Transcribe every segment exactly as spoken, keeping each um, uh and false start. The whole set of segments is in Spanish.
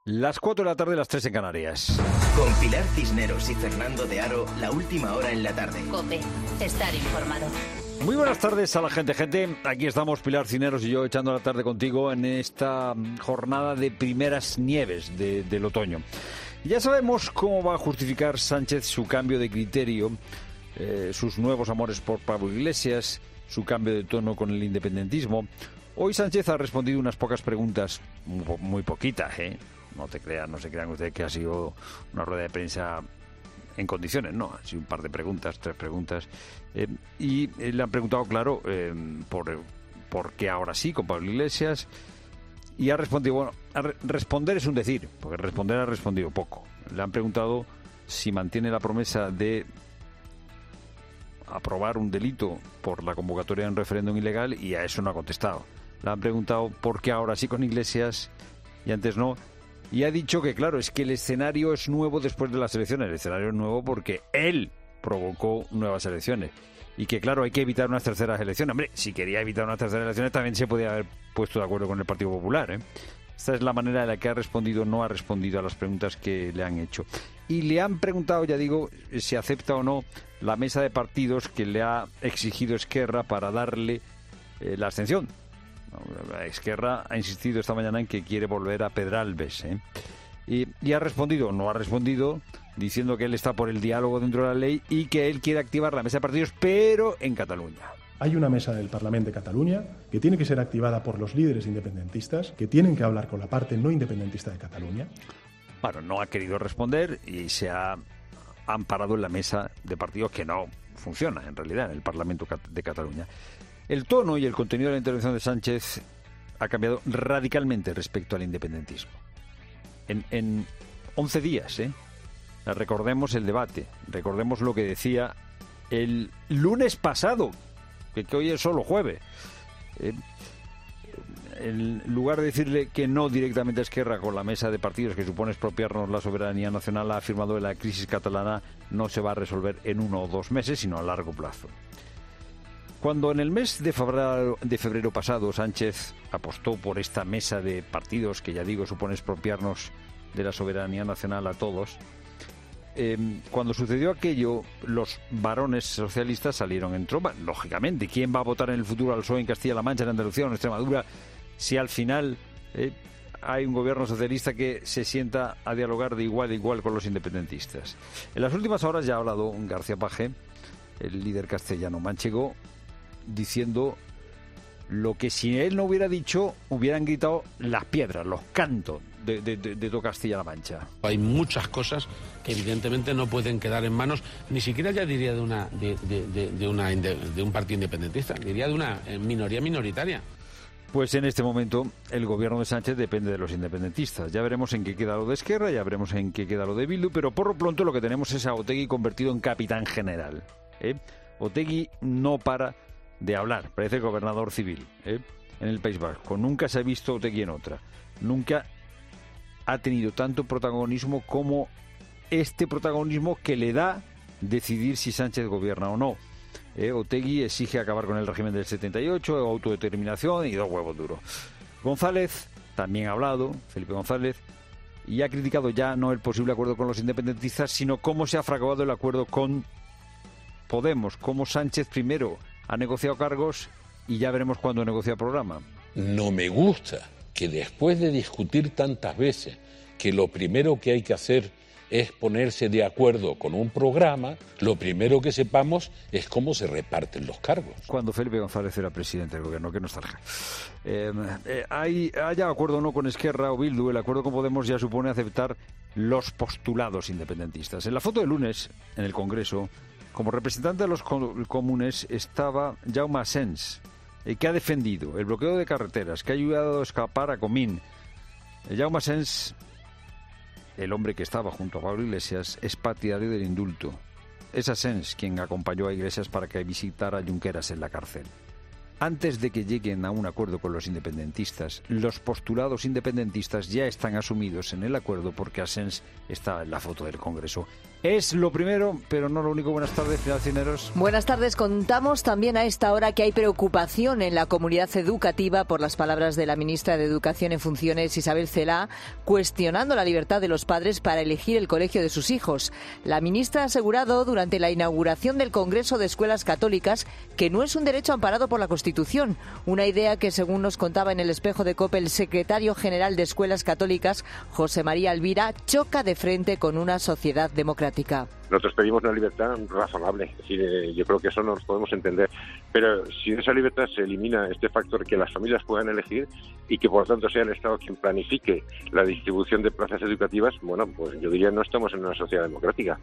Las cuatro de la tarde, las tres en Canarias. Con Pilar Cisneros y Fernando de Aro, la última hora en la tarde. COPE, estar informado. Muy buenas tardes a la gente, gente. Aquí estamos Pilar Cisneros y yo echando la tarde contigo en esta jornada de primeras nieves de, del otoño. Ya sabemos cómo va a justificar Sánchez su cambio de criterio, eh, sus nuevos amores por Pablo Iglesias, su cambio de tono con el independentismo. Hoy Sánchez ha respondido unas pocas preguntas, muy, muy poquitas, ¿eh? No te crean, no se crean ustedes que ha sido una rueda de prensa en condiciones, no, ha sido un par de preguntas, tres preguntas, eh, y eh, le han preguntado, claro, eh, por, por qué ahora sí con Pablo Iglesias, y ha respondido, bueno, a re- responder es un decir, porque responder ha respondido poco. Le han preguntado si mantiene la promesa de aprobar un delito por la convocatoria de un referéndum ilegal, y a eso no ha contestado. Le han preguntado por qué ahora sí con Iglesias y antes no. Y ha dicho que, claro, es que el escenario es nuevo después de las elecciones. El escenario es nuevo porque él provocó nuevas elecciones. Y que, claro, hay que evitar unas terceras elecciones. Hombre, si quería evitar unas terceras elecciones, también se podía haber puesto de acuerdo con el Partido Popular, ¿eh? Esta es la manera en la que ha respondido o no ha respondido a las preguntas que le han hecho. Y le han preguntado, ya digo, si acepta o no la mesa de partidos que le ha exigido Esquerra para darle eh, la abstención. Esquerra ha insistido esta mañana en que quiere volver a Pedralbes, ¿eh? y, y ha respondido, no ha respondido, diciendo que él está por el diálogo dentro de la ley y que él quiere activar la mesa de partidos, pero en Cataluña. Hay una mesa del Parlamento de Cataluña que tiene que ser activada por los líderes independentistas, que tienen que hablar con la parte no independentista de Cataluña. Bueno, no ha querido responder y se ha amparado en la mesa de partidos, que no funciona en realidad en el Parlamento de Cataluña. El tono y el contenido de la intervención de Sánchez ha cambiado radicalmente respecto al independentismo. En, en once días, ¿eh? Recordemos el debate, recordemos lo que decía el lunes pasado, que, que hoy es solo jueves. Eh, en lugar de decirle que no directamente a Esquerra con la mesa de partidos, que supone expropiarnos la soberanía nacional, ha afirmado que la crisis catalana no se va a resolver en uno o dos meses, sino a largo plazo. Cuando en el mes de febrero, de febrero pasado Sánchez apostó por esta mesa de partidos, que ya digo supone expropiarnos de la soberanía nacional a todos, eh, cuando sucedió aquello, los varones socialistas salieron en tromba. Lógicamente, ¿quién va a votar en el futuro al P S O E en Castilla-La Mancha, en Andalucía o en Extremadura, si al final eh, hay un gobierno socialista que se sienta a dialogar de igual a igual con los independentistas? En las últimas horas ya ha hablado García Page, el líder castellano manchego, diciendo lo que si él no hubiera dicho, hubieran gritado las piedras, los cantos de, de, de, de toda Castilla-La Mancha. Hay muchas cosas que evidentemente no pueden quedar en manos, ni siquiera ya diría de una de, de, de, de una de un partido independentista, diría de una minoría minoritaria. Pues en este momento el gobierno de Sánchez depende de los independentistas. Ya veremos en qué queda lo de Esquerra, ya veremos en qué queda lo de Bildu, pero por lo pronto lo que tenemos es a Otegi convertido en capitán general, ¿eh? Otegi no para de hablar, parece el gobernador civil, ¿eh? En el País Vasco. Nunca se ha visto Otegi en otra. Nunca ha tenido tanto protagonismo como este protagonismo que le da decidir si Sánchez gobierna o no. ¿Eh? Otegi exige acabar con el régimen del setenta y ocho, autodeterminación y dos huevos duros. González también ha hablado, Felipe González, y ha criticado ya no el posible acuerdo con los independentistas, sino cómo se ha fraguado el acuerdo con Podemos, cómo Sánchez primero ha negociado cargos y ya veremos cuándo negocia programa. No me gusta que después de discutir tantas veces que lo primero que hay que hacer es ponerse de acuerdo con un programa, lo primero que sepamos es cómo se reparten los cargos. Cuando Felipe González era presidente del gobierno, que no está lejos. Eh, eh, hay, haya acuerdo o no con Esquerra o Bildu, el acuerdo con Podemos ya supone aceptar los postulados independentistas. En la foto del lunes, en el Congreso, como representante de los comunes estaba Jaume Asens, eh, que ha defendido el bloqueo de carreteras, que ha ayudado a escapar a Comín. Eh, Jaume Asens, el hombre que estaba junto a Pablo Iglesias, es partidario del indulto. Es Asens quien acompañó a Iglesias para que visitara a Junqueras en la cárcel. antes de que lleguen a un acuerdo con los independentistas, los postulados independentistas ya están asumidos en el acuerdo porque Asens está en la foto del Congreso. Es lo primero, pero no lo único. Buenas tardes, Pilar Cisneros. Buenas tardes. Contamos también a esta hora que hay preocupación en la comunidad educativa por las palabras de la ministra de Educación en funciones, Isabel Celaá, cuestionando la libertad de los padres para elegir el colegio de sus hijos. La ministra ha asegurado durante la inauguración del Congreso de Escuelas Católicas que no es un derecho amparado por la Constitución, una idea que, según nos contaba en el Espejo de COPE el secretario general de Escuelas Católicas, José María Alvira, choca de frente con una sociedad democrática. Nosotros pedimos una libertad razonable, es decir, eh, yo creo que eso nos podemos entender, pero si de esa libertad se elimina este factor que las familias puedan elegir y que por lo tanto sea el Estado quien planifique la distribución de plazas educativas, bueno, pues yo diría no estamos en una sociedad democrática.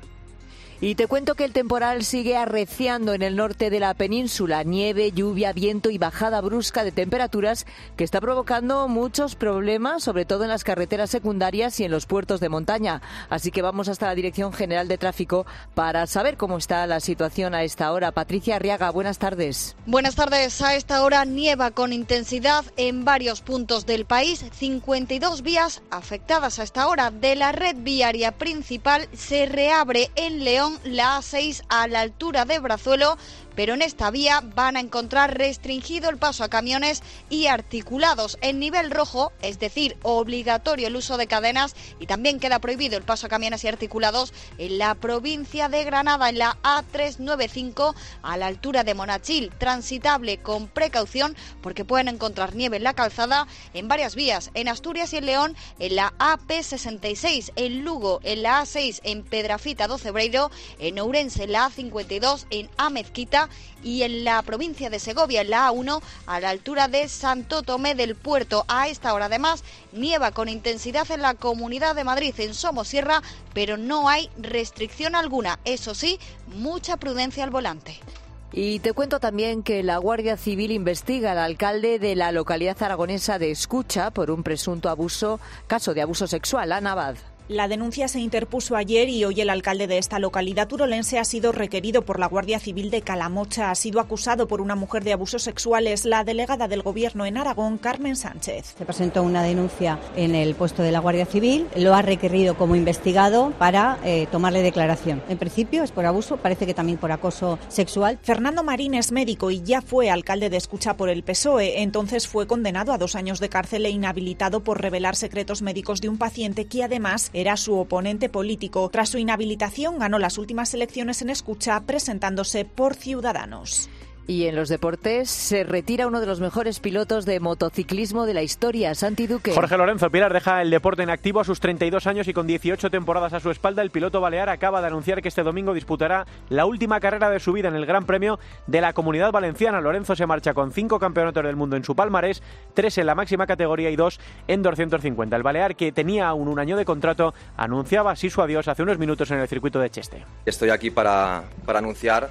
Y te cuento que el temporal sigue arreciando en el norte de la península. Nieve, lluvia, viento y bajada brusca de temperaturas que está provocando muchos problemas, sobre todo en las carreteras secundarias y en los puertos de montaña. Así que vamos hasta la Dirección General de Tráfico para saber cómo está la situación a esta hora. Patricia Arriaga, buenas tardes. Buenas tardes. A esta hora nieva con intensidad en varios puntos del país. cincuenta y dos vías afectadas a esta hora. De la red viaria principal se reabre en León la A seis a la altura de Brazuelo, pero en esta vía van a encontrar restringido el paso a camiones y articulados en nivel rojo, es decir, obligatorio el uso de cadenas, y también queda prohibido el paso a camiones y articulados en la provincia de Granada, en la A trescientos noventa y cinco a la altura de Monachil, transitable con precaución porque pueden encontrar nieve en la calzada en varias vías, en Asturias y en León, en la A P sesenta y seis, en Lugo, en la A seis, en Pedrafita do Cebreiro, en Ourense, en la A cincuenta y dos, en Amezquita, y en la provincia de Segovia, en la A uno, a la altura de Santo Tomé del Puerto. A esta hora, además, nieva con intensidad en la Comunidad de Madrid, en Somosierra, pero no hay restricción alguna. Eso sí, mucha prudencia al volante. Y te cuento también que la Guardia Civil investiga al alcalde de la localidad aragonesa de Escucha por un presunto abuso, caso de abuso sexual. Ana Abad. La denuncia se interpuso ayer y hoy el alcalde de esta localidad turolense ha sido requerido por la Guardia Civil de Calamocha. Ha sido acusado por una mujer de abusos sexuales. La delegada del Gobierno en Aragón, Carmen Sánchez. Se presentó una denuncia en el puesto de la Guardia Civil. Lo ha requerido como investigado para eh, tomarle declaración. En principio es por abuso, parece que también por acoso sexual. Fernando Marín es médico y ya fue alcalde de Escucha por el P S O E. Entonces fue condenado a dos años de cárcel e inhabilitado por revelar secretos médicos de un paciente que además era su oponente político. Tras su inhabilitación, ganó las últimas elecciones en Escucha presentándose por Ciudadanos. Y en los deportes se retira uno de los mejores pilotos de motociclismo de la historia, Santi Duque. Jorge Lorenzo Pilar deja el deporte en activo a sus treinta y dos años y con dieciocho temporadas a su espalda. El piloto balear acaba de anunciar que este domingo disputará la última carrera de su vida en el Gran Premio de la Comunidad Valenciana. Lorenzo se marcha con cinco campeonatos del mundo en su palmarés, tres en la máxima categoría y dos en doscientos cincuenta. El balear, que tenía aún un año de contrato, anunciaba así su adiós hace unos minutos en el circuito de Cheste. Estoy aquí para, para anunciar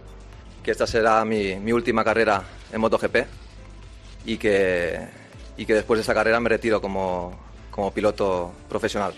que esta será mi, mi última carrera en MotoGP y que, y que después de esta carrera me retiro como, como piloto profesional.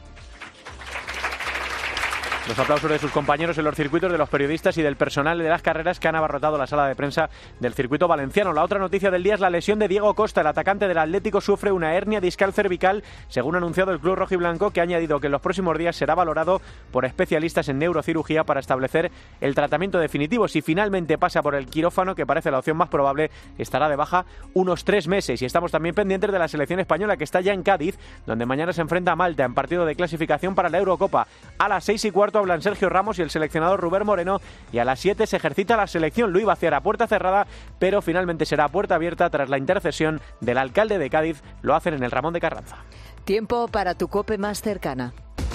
Los aplausos de sus compañeros en los circuitos, de los periodistas y del personal de las carreras que han abarrotado la sala de prensa del circuito valenciano. La otra noticia del día es la lesión de Diego Costa. El atacante del Atlético sufre una hernia discal cervical, según ha anunciado el club rojiblanco, que ha añadido que en los próximos días será valorado por especialistas en neurocirugía para establecer el tratamiento definitivo. Si finalmente pasa por el quirófano, que parece la opción más probable, estará de baja unos tres meses. Y estamos también pendientes de la selección española, que está ya en Cádiz, donde mañana se enfrenta a Malta en partido de clasificación para la Eurocopa. A las seis y cuarto hablan Sergio Ramos y el seleccionador Rubén Moreno, y a las siete se ejercita la selección. Lo iba a hacer a puerta cerrada, pero finalmente será a puerta abierta tras la intercesión del alcalde de Cádiz. Lo hacen en el Ramón de Carranza. Tiempo para tu COPE más cercana.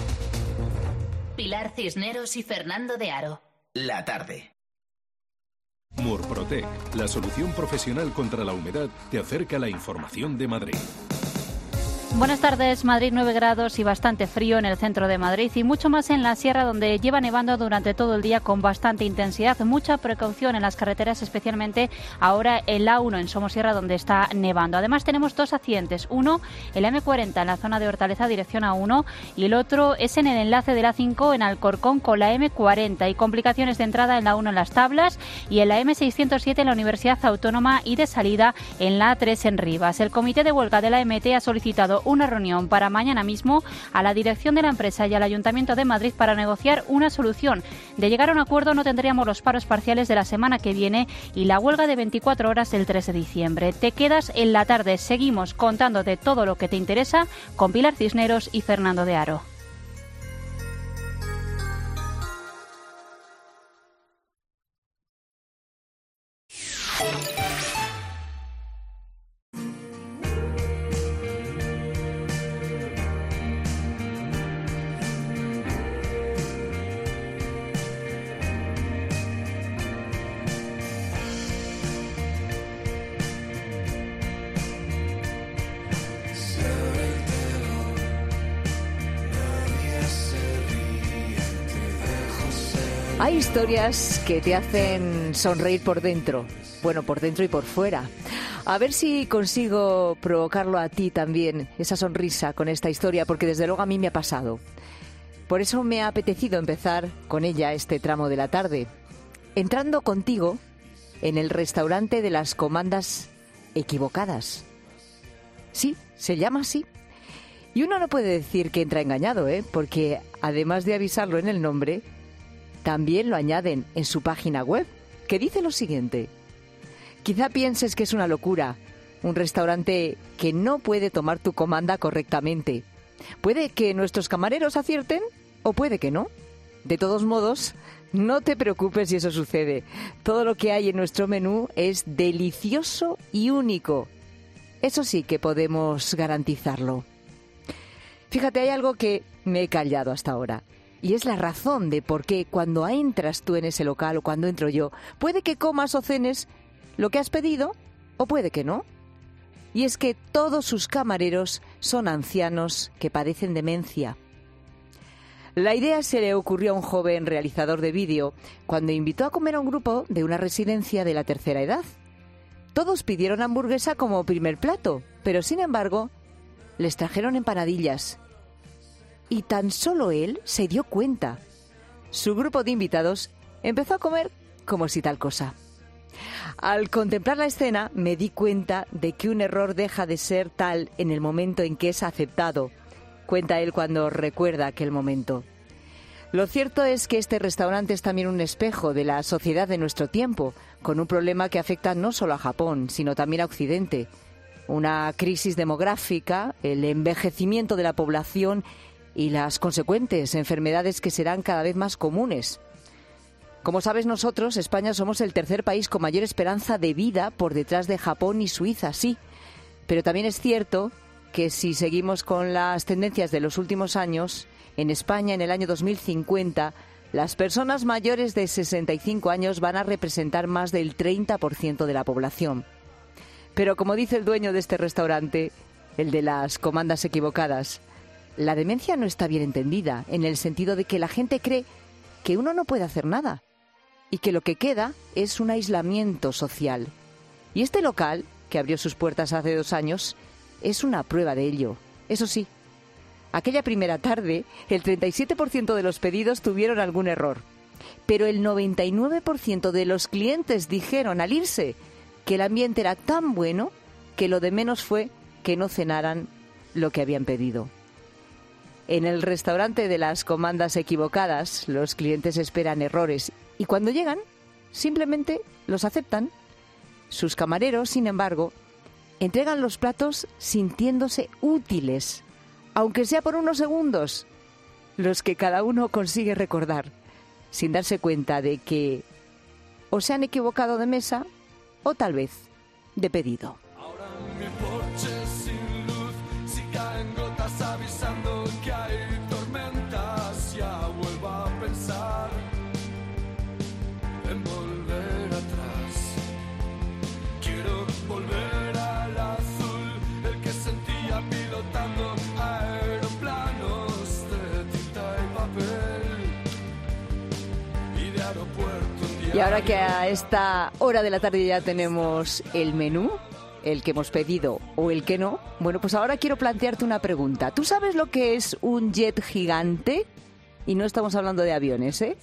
Pilar Cisneros y Fernando de Aro. La tarde. Murprotec, la solución profesional contra la humedad, te acerca la información de Madrid. Buenas tardes. Madrid nueve grados y bastante frío en el centro de Madrid y mucho más en la sierra, donde lleva nevando durante todo el día con bastante intensidad. Mucha precaución en las carreteras, especialmente ahora el A uno en Somosierra, donde está nevando. Además tenemos dos accidentes. Uno, el A M cuarenta en la zona de Hortaleza, dirección A uno, y el otro es en el enlace del A cinco en Alcorcón con la M cuarenta. Y complicaciones de entrada en la A uno en Las Tablas y en la M seiscientos siete en la Universidad Autónoma y de salida en la A tres en Rivas. El comité de huelga de la M T ha solicitado una reunión para mañana mismo a la dirección de la empresa y al Ayuntamiento de Madrid para negociar una solución. De llegar a un acuerdo no tendríamos los paros parciales de la semana que viene y la huelga de veinticuatro horas del tres de diciembre. Te quedas en la tarde. Seguimos contándote todo lo que te interesa con Pilar Cisneros y Fernando de Aro. Hay historias que te hacen sonreír por dentro, bueno, por dentro y por fuera. A ver si consigo provocarlo a ti también, esa sonrisa con esta historia, porque desde luego a mí me ha pasado. Por eso me ha apetecido empezar con ella este tramo de la tarde, entrando contigo en el restaurante de las comandas equivocadas. Sí, se llama así. Y uno no puede decir que entra engañado, ¿eh? Porque además de avisarlo en el nombre, también lo añaden en su página web, que dice lo siguiente. Quizá pienses que es una locura, un restaurante que no puede tomar tu comanda correctamente. Puede que nuestros camareros acierten o puede que no. De todos modos, no te preocupes si eso sucede. Todo lo que hay en nuestro menú es delicioso y único. Eso sí que podemos garantizarlo. Fíjate, hay algo que me he callado hasta ahora. Y es la razón de por qué cuando entras tú en ese local o cuando entro yo, puede que comas o cenes lo que has pedido o puede que no. Y es que todos sus camareros son ancianos que padecen demencia. La idea se le ocurrió a un joven realizador de vídeo cuando invitó a comer a un grupo de una residencia de la tercera edad. Todos pidieron hamburguesa como primer plato, pero sin embargo les trajeron empanadillas. Y tan solo él se dio cuenta. Su grupo de invitados empezó a comer como si tal cosa. Al contemplar la escena me di cuenta de que un error deja de ser tal en el momento en que es aceptado, cuenta él cuando recuerda aquel momento. Lo cierto es que este restaurante es también un espejo de la sociedad de nuestro tiempo, con un problema que afecta no solo a Japón, sino también a Occidente. Una crisis demográfica, el envejecimiento de la población y las consecuentes enfermedades que serán cada vez más comunes. Como sabes, nosotros, España, somos el tercer país con mayor esperanza de vida por detrás de Japón y Suiza, sí. Pero también es cierto que si seguimos con las tendencias de los últimos años, en España en el año dos mil cincuenta, las personas mayores de sesenta y cinco años van a representar más del treinta por ciento de la población. Pero como dice el dueño de este restaurante, el de las comandas equivocadas, la demencia no está bien entendida, en el sentido de que la gente cree que uno no puede hacer nada y que lo que queda es un aislamiento social. Y este local, que abrió sus puertas hace dos años, es una prueba de ello. Eso sí, aquella primera tarde, el treinta y siete por ciento de los pedidos tuvieron algún error, pero el noventa y nueve por ciento de los clientes dijeron al irse que el ambiente era tan bueno que lo de menos fue que no cenaran lo que habían pedido. En el restaurante de las comandas equivocadas, los clientes esperan errores y cuando llegan, simplemente los aceptan. Sus camareros, sin embargo, entregan los platos sintiéndose útiles, aunque sea por unos segundos, los que cada uno consigue recordar, sin darse cuenta de que o se han equivocado de mesa o tal vez de pedido. Ahora mi porche sin luz, si caen gotas avisando que hay tormentas, ya vuelvo a pensar en volver atrás. Quiero volver al azul, el que sentía pilotando Y ahora que a esta hora de la tarde ya tenemos el menú, el que hemos pedido o el que no, bueno, pues ahora quiero plantearte una pregunta. ¿Tú sabes lo que es un jet gigante? Y no estamos hablando de aviones, ¿eh?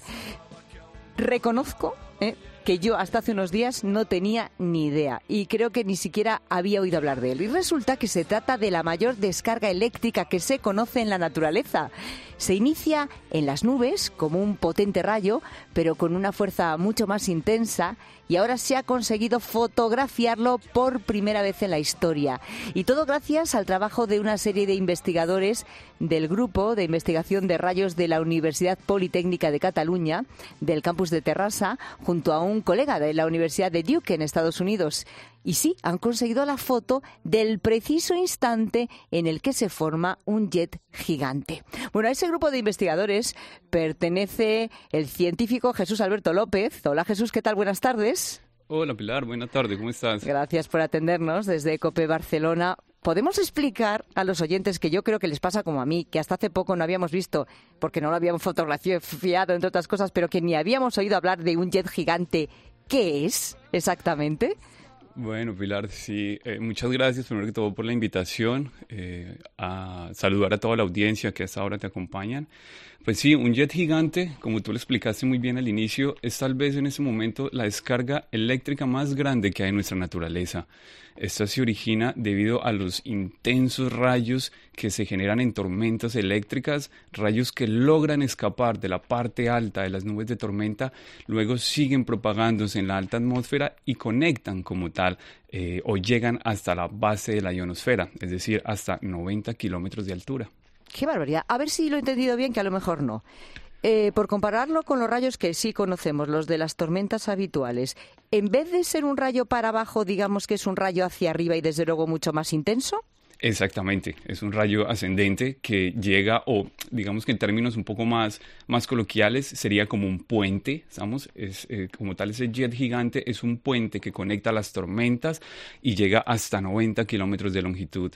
Reconozco, ¿eh?, que yo hasta hace unos días no tenía ni idea y creo que ni siquiera había oído hablar de él. Y resulta que se trata de la mayor descarga eléctrica que se conoce en la naturaleza. Se inicia en las nubes como un potente rayo, pero con una fuerza mucho más intensa, y ahora se ha conseguido fotografiarlo por primera vez en la historia. Y todo gracias al trabajo de una serie de investigadores del Grupo de Investigación de Rayos de la Universidad Politécnica de Cataluña, del campus de Terrassa, junto a un colega de la Universidad de Duke en Estados Unidos. Y sí, han conseguido la foto del preciso instante en el que se forma un jet gigante. Bueno, a ese grupo de investigadores pertenece el científico Jesús Alberto López. Hola Jesús, ¿qué tal? Buenas tardes. Hola Pilar, buenas tardes, ¿cómo estás? Gracias por atendernos desde COPE Barcelona. ¿Podemos explicar a los oyentes, que yo creo que les pasa como a mí, que hasta hace poco no habíamos visto, porque no lo habíamos fotografiado, entre otras cosas, pero que ni habíamos oído hablar de un jet gigante? ¿Qué es exactamente? Bueno, Pilar, sí, eh, muchas gracias primero que todo por la invitación, eh, a saludar a toda la audiencia que a esta hora te acompañan. Pues sí, un jet gigante, como tú lo explicaste muy bien al inicio, es tal vez en ese momento la descarga eléctrica más grande que hay en nuestra naturaleza. Esta se origina debido a los intensos rayos que se generan en tormentas eléctricas, rayos que logran escapar de la parte alta de las nubes de tormenta, luego siguen propagándose en la alta atmósfera y conectan como tal eh, o llegan hasta la base de la ionosfera, es decir, hasta noventa kilómetros de altura. ¡Qué barbaridad! A ver si lo he entendido bien, que a lo mejor no. Eh, por compararlo con los rayos que sí conocemos, los de las tormentas habituales, en vez de ser un rayo para abajo, digamos que es un rayo hacia arriba y desde luego mucho más intenso. Exactamente, es un rayo ascendente que llega, o digamos que en términos un poco más, más coloquiales, sería como un puente, ¿sabes? Es, eh, como tal, ese jet gigante es un puente que conecta las tormentas y llega hasta noventa kilómetros de longitud.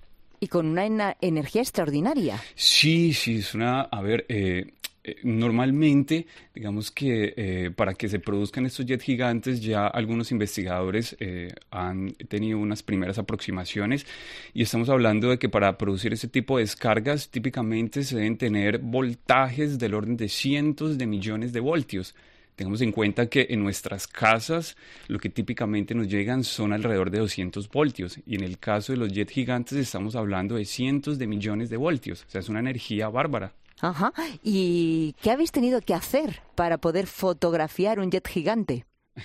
Y con una ena- energía extraordinaria. Sí, sí, es una, a ver, eh, eh, normalmente, digamos que eh, para que se produzcan estos jet gigantes, ya algunos investigadores eh, han tenido unas primeras aproximaciones y estamos hablando de que para producir ese tipo de descargas típicamente se deben tener voltajes del orden de cientos de millones de voltios. Tengamos en cuenta que en nuestras casas lo que típicamente nos llegan son alrededor de doscientos voltios y en el caso de los jet gigantes estamos hablando de cientos de millones de voltios. O sea, es una energía bárbara. Ajá. ¿Y qué habéis tenido que hacer para poder fotografiar un jet gigante?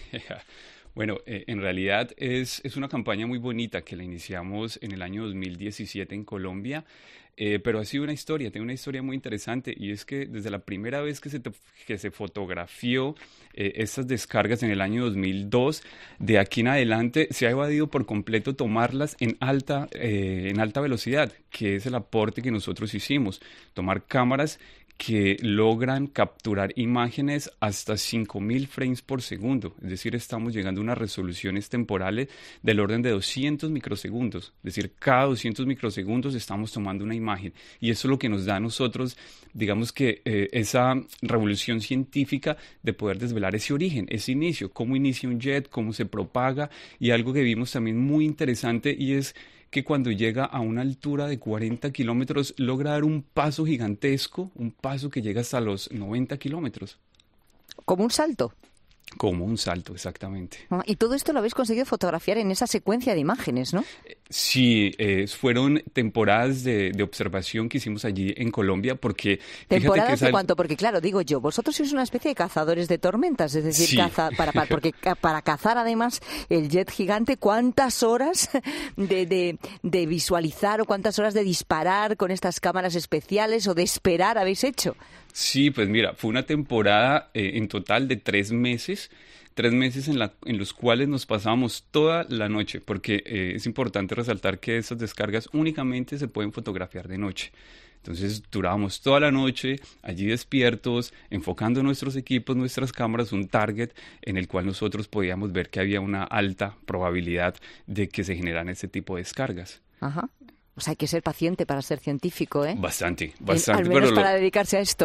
Bueno, eh, en realidad es, es una campaña muy bonita que la iniciamos en el año dos mil diecisiete en Colombia, eh, pero ha sido una historia, tiene una historia muy interesante y es que desde la primera vez que se, te, que se fotografió eh, estas descargas en el año dos mil dos, de aquí en adelante se ha evadido por completo tomarlas en alta, eh, en alta velocidad, que es el aporte que nosotros hicimos, tomar cámaras que logran capturar imágenes hasta cinco mil frames por segundo, es decir, estamos llegando a unas resoluciones temporales del orden de doscientos microsegundos, es decir, cada doscientos microsegundos estamos tomando una imagen y eso es lo que nos da a nosotros, digamos que eh, esa revolución científica de poder desvelar ese origen, ese inicio, cómo inicia un jet, cómo se propaga y algo que vimos también muy interesante y es que cuando llega a una altura de cuarenta kilómetros logra dar un paso gigantesco, un paso que llega hasta los noventa kilómetros. ¿Como un salto? Como un salto, exactamente. Ah, y todo esto lo habéis conseguido fotografiar en esa secuencia de imágenes, ¿no? Sí, eh, fueron temporadas de, de observación que hicimos allí en Colombia, porque... ¿Temporadas que es de algo... cuánto? Porque claro, digo yo, vosotros sois una especie de cazadores de tormentas, es decir, Sí. caza, para, para, porque ca- para cazar además el jet gigante, ¿cuántas horas de, de, de visualizar o cuántas horas de disparar con estas cámaras especiales o de esperar habéis hecho? Sí, pues mira, fue una temporada eh, en total de tres meses, tres meses en, la, en los cuales nos pasábamos toda la noche, porque eh, es importante resaltar que esas descargas únicamente se pueden fotografiar de noche. Entonces durábamos toda la noche allí despiertos, enfocando nuestros equipos, nuestras cámaras, un target en el cual nosotros podíamos ver que había una alta probabilidad de que se generaran ese tipo de descargas. Ajá. O sea, hay que ser paciente para ser científico, ¿eh? Bastante, bastante. Al menos pero para lo... dedicarse a esto.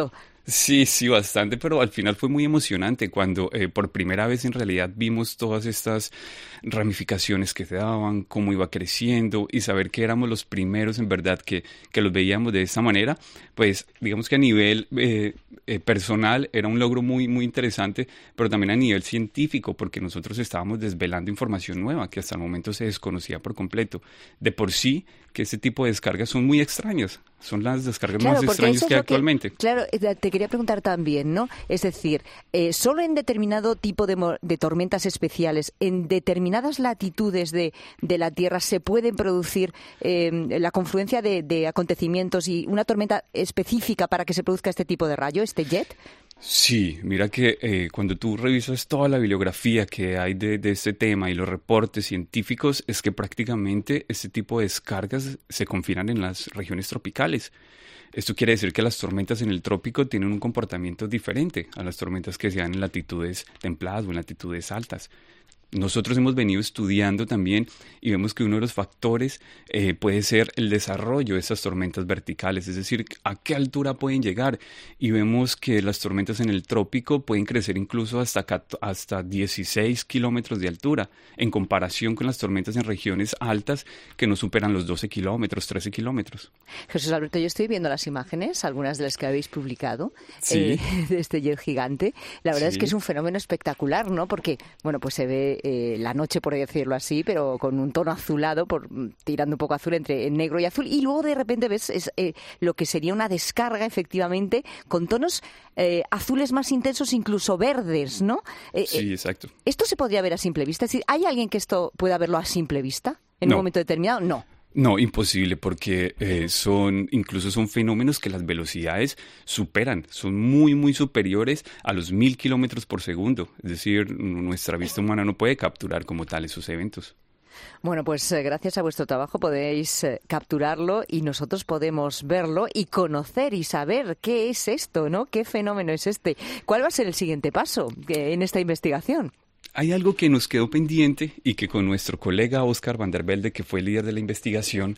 Sí, sí, bastante, pero al final fue muy emocionante cuando eh, por primera vez en realidad vimos todas estas ramificaciones que se daban, cómo iba creciendo y saber que éramos los primeros en verdad que, que los veíamos de esta manera, pues digamos que a nivel eh, eh, personal era un logro muy, muy interesante, pero también a nivel científico, porque nosotros estábamos desvelando información nueva que hasta el momento se desconocía por completo. De por sí, que este tipo de descargas son muy extrañas, son las descargas Claro, más porque extrañas eso es que hay lo que- actualmente. Claro, eh, te quería preguntar también, ¿no? Es decir, eh, solo en determinado tipo de, mo- de tormentas especiales, en determinadas latitudes de, de la Tierra, se pueden producir eh, la confluencia de, de acontecimientos y una tormenta específica para que se produzca este tipo de rayo, este jet. Sí, mira que eh, cuando tú revisas toda la bibliografía que hay de, de este tema y los reportes científicos, es que prácticamente este tipo de descargas se confinan en las regiones tropicales. Esto quiere decir que las tormentas en el trópico tienen un comportamiento diferente a las tormentas que se dan en latitudes templadas o en latitudes altas. Nosotros hemos venido estudiando también y vemos que uno de los factores eh, puede ser el desarrollo de esas tormentas verticales, es decir, a qué altura pueden llegar. Y vemos que las tormentas en el trópico pueden crecer incluso hasta, cat- hasta dieciséis kilómetros de altura, en comparación con las tormentas en regiones altas que no superan los doce kilómetros, trece kilómetros. Jesús Alberto, yo estoy viendo las imágenes, algunas de las que habéis publicado, Sí. eh, de este jet gigante. La verdad es Sí. que es un fenómeno espectacular, ¿no? Porque, bueno, pues se ve eh, la noche, por decirlo así, pero con un tono azulado, por, tirando un poco azul entre negro y azul, y luego de repente ves es, eh, lo que sería una descarga, efectivamente, con tonos eh, azules más intensos, incluso verdes, ¿no? Eh, Sí, eh, exacto. ¿Esto se podría ver a simple vista? Es decir, ¿hay alguien que esto pueda verlo a simple vista en No. un momento determinado? No. No, imposible, porque eh, son, incluso son fenómenos que las velocidades superan, son muy, muy superiores a los mil kilómetros por segundo. Es decir, nuestra vista humana no puede capturar como tal esos eventos. Bueno, pues eh, gracias a vuestro trabajo podéis eh, capturarlo y nosotros podemos verlo y conocer y saber qué es esto, ¿no? ¿Qué fenómeno es este? ¿Cuál va a ser el siguiente paso eh, en esta investigación? Hay algo que nos quedó pendiente y que con nuestro colega Oscar Van der Velde, que fue el líder de la investigación,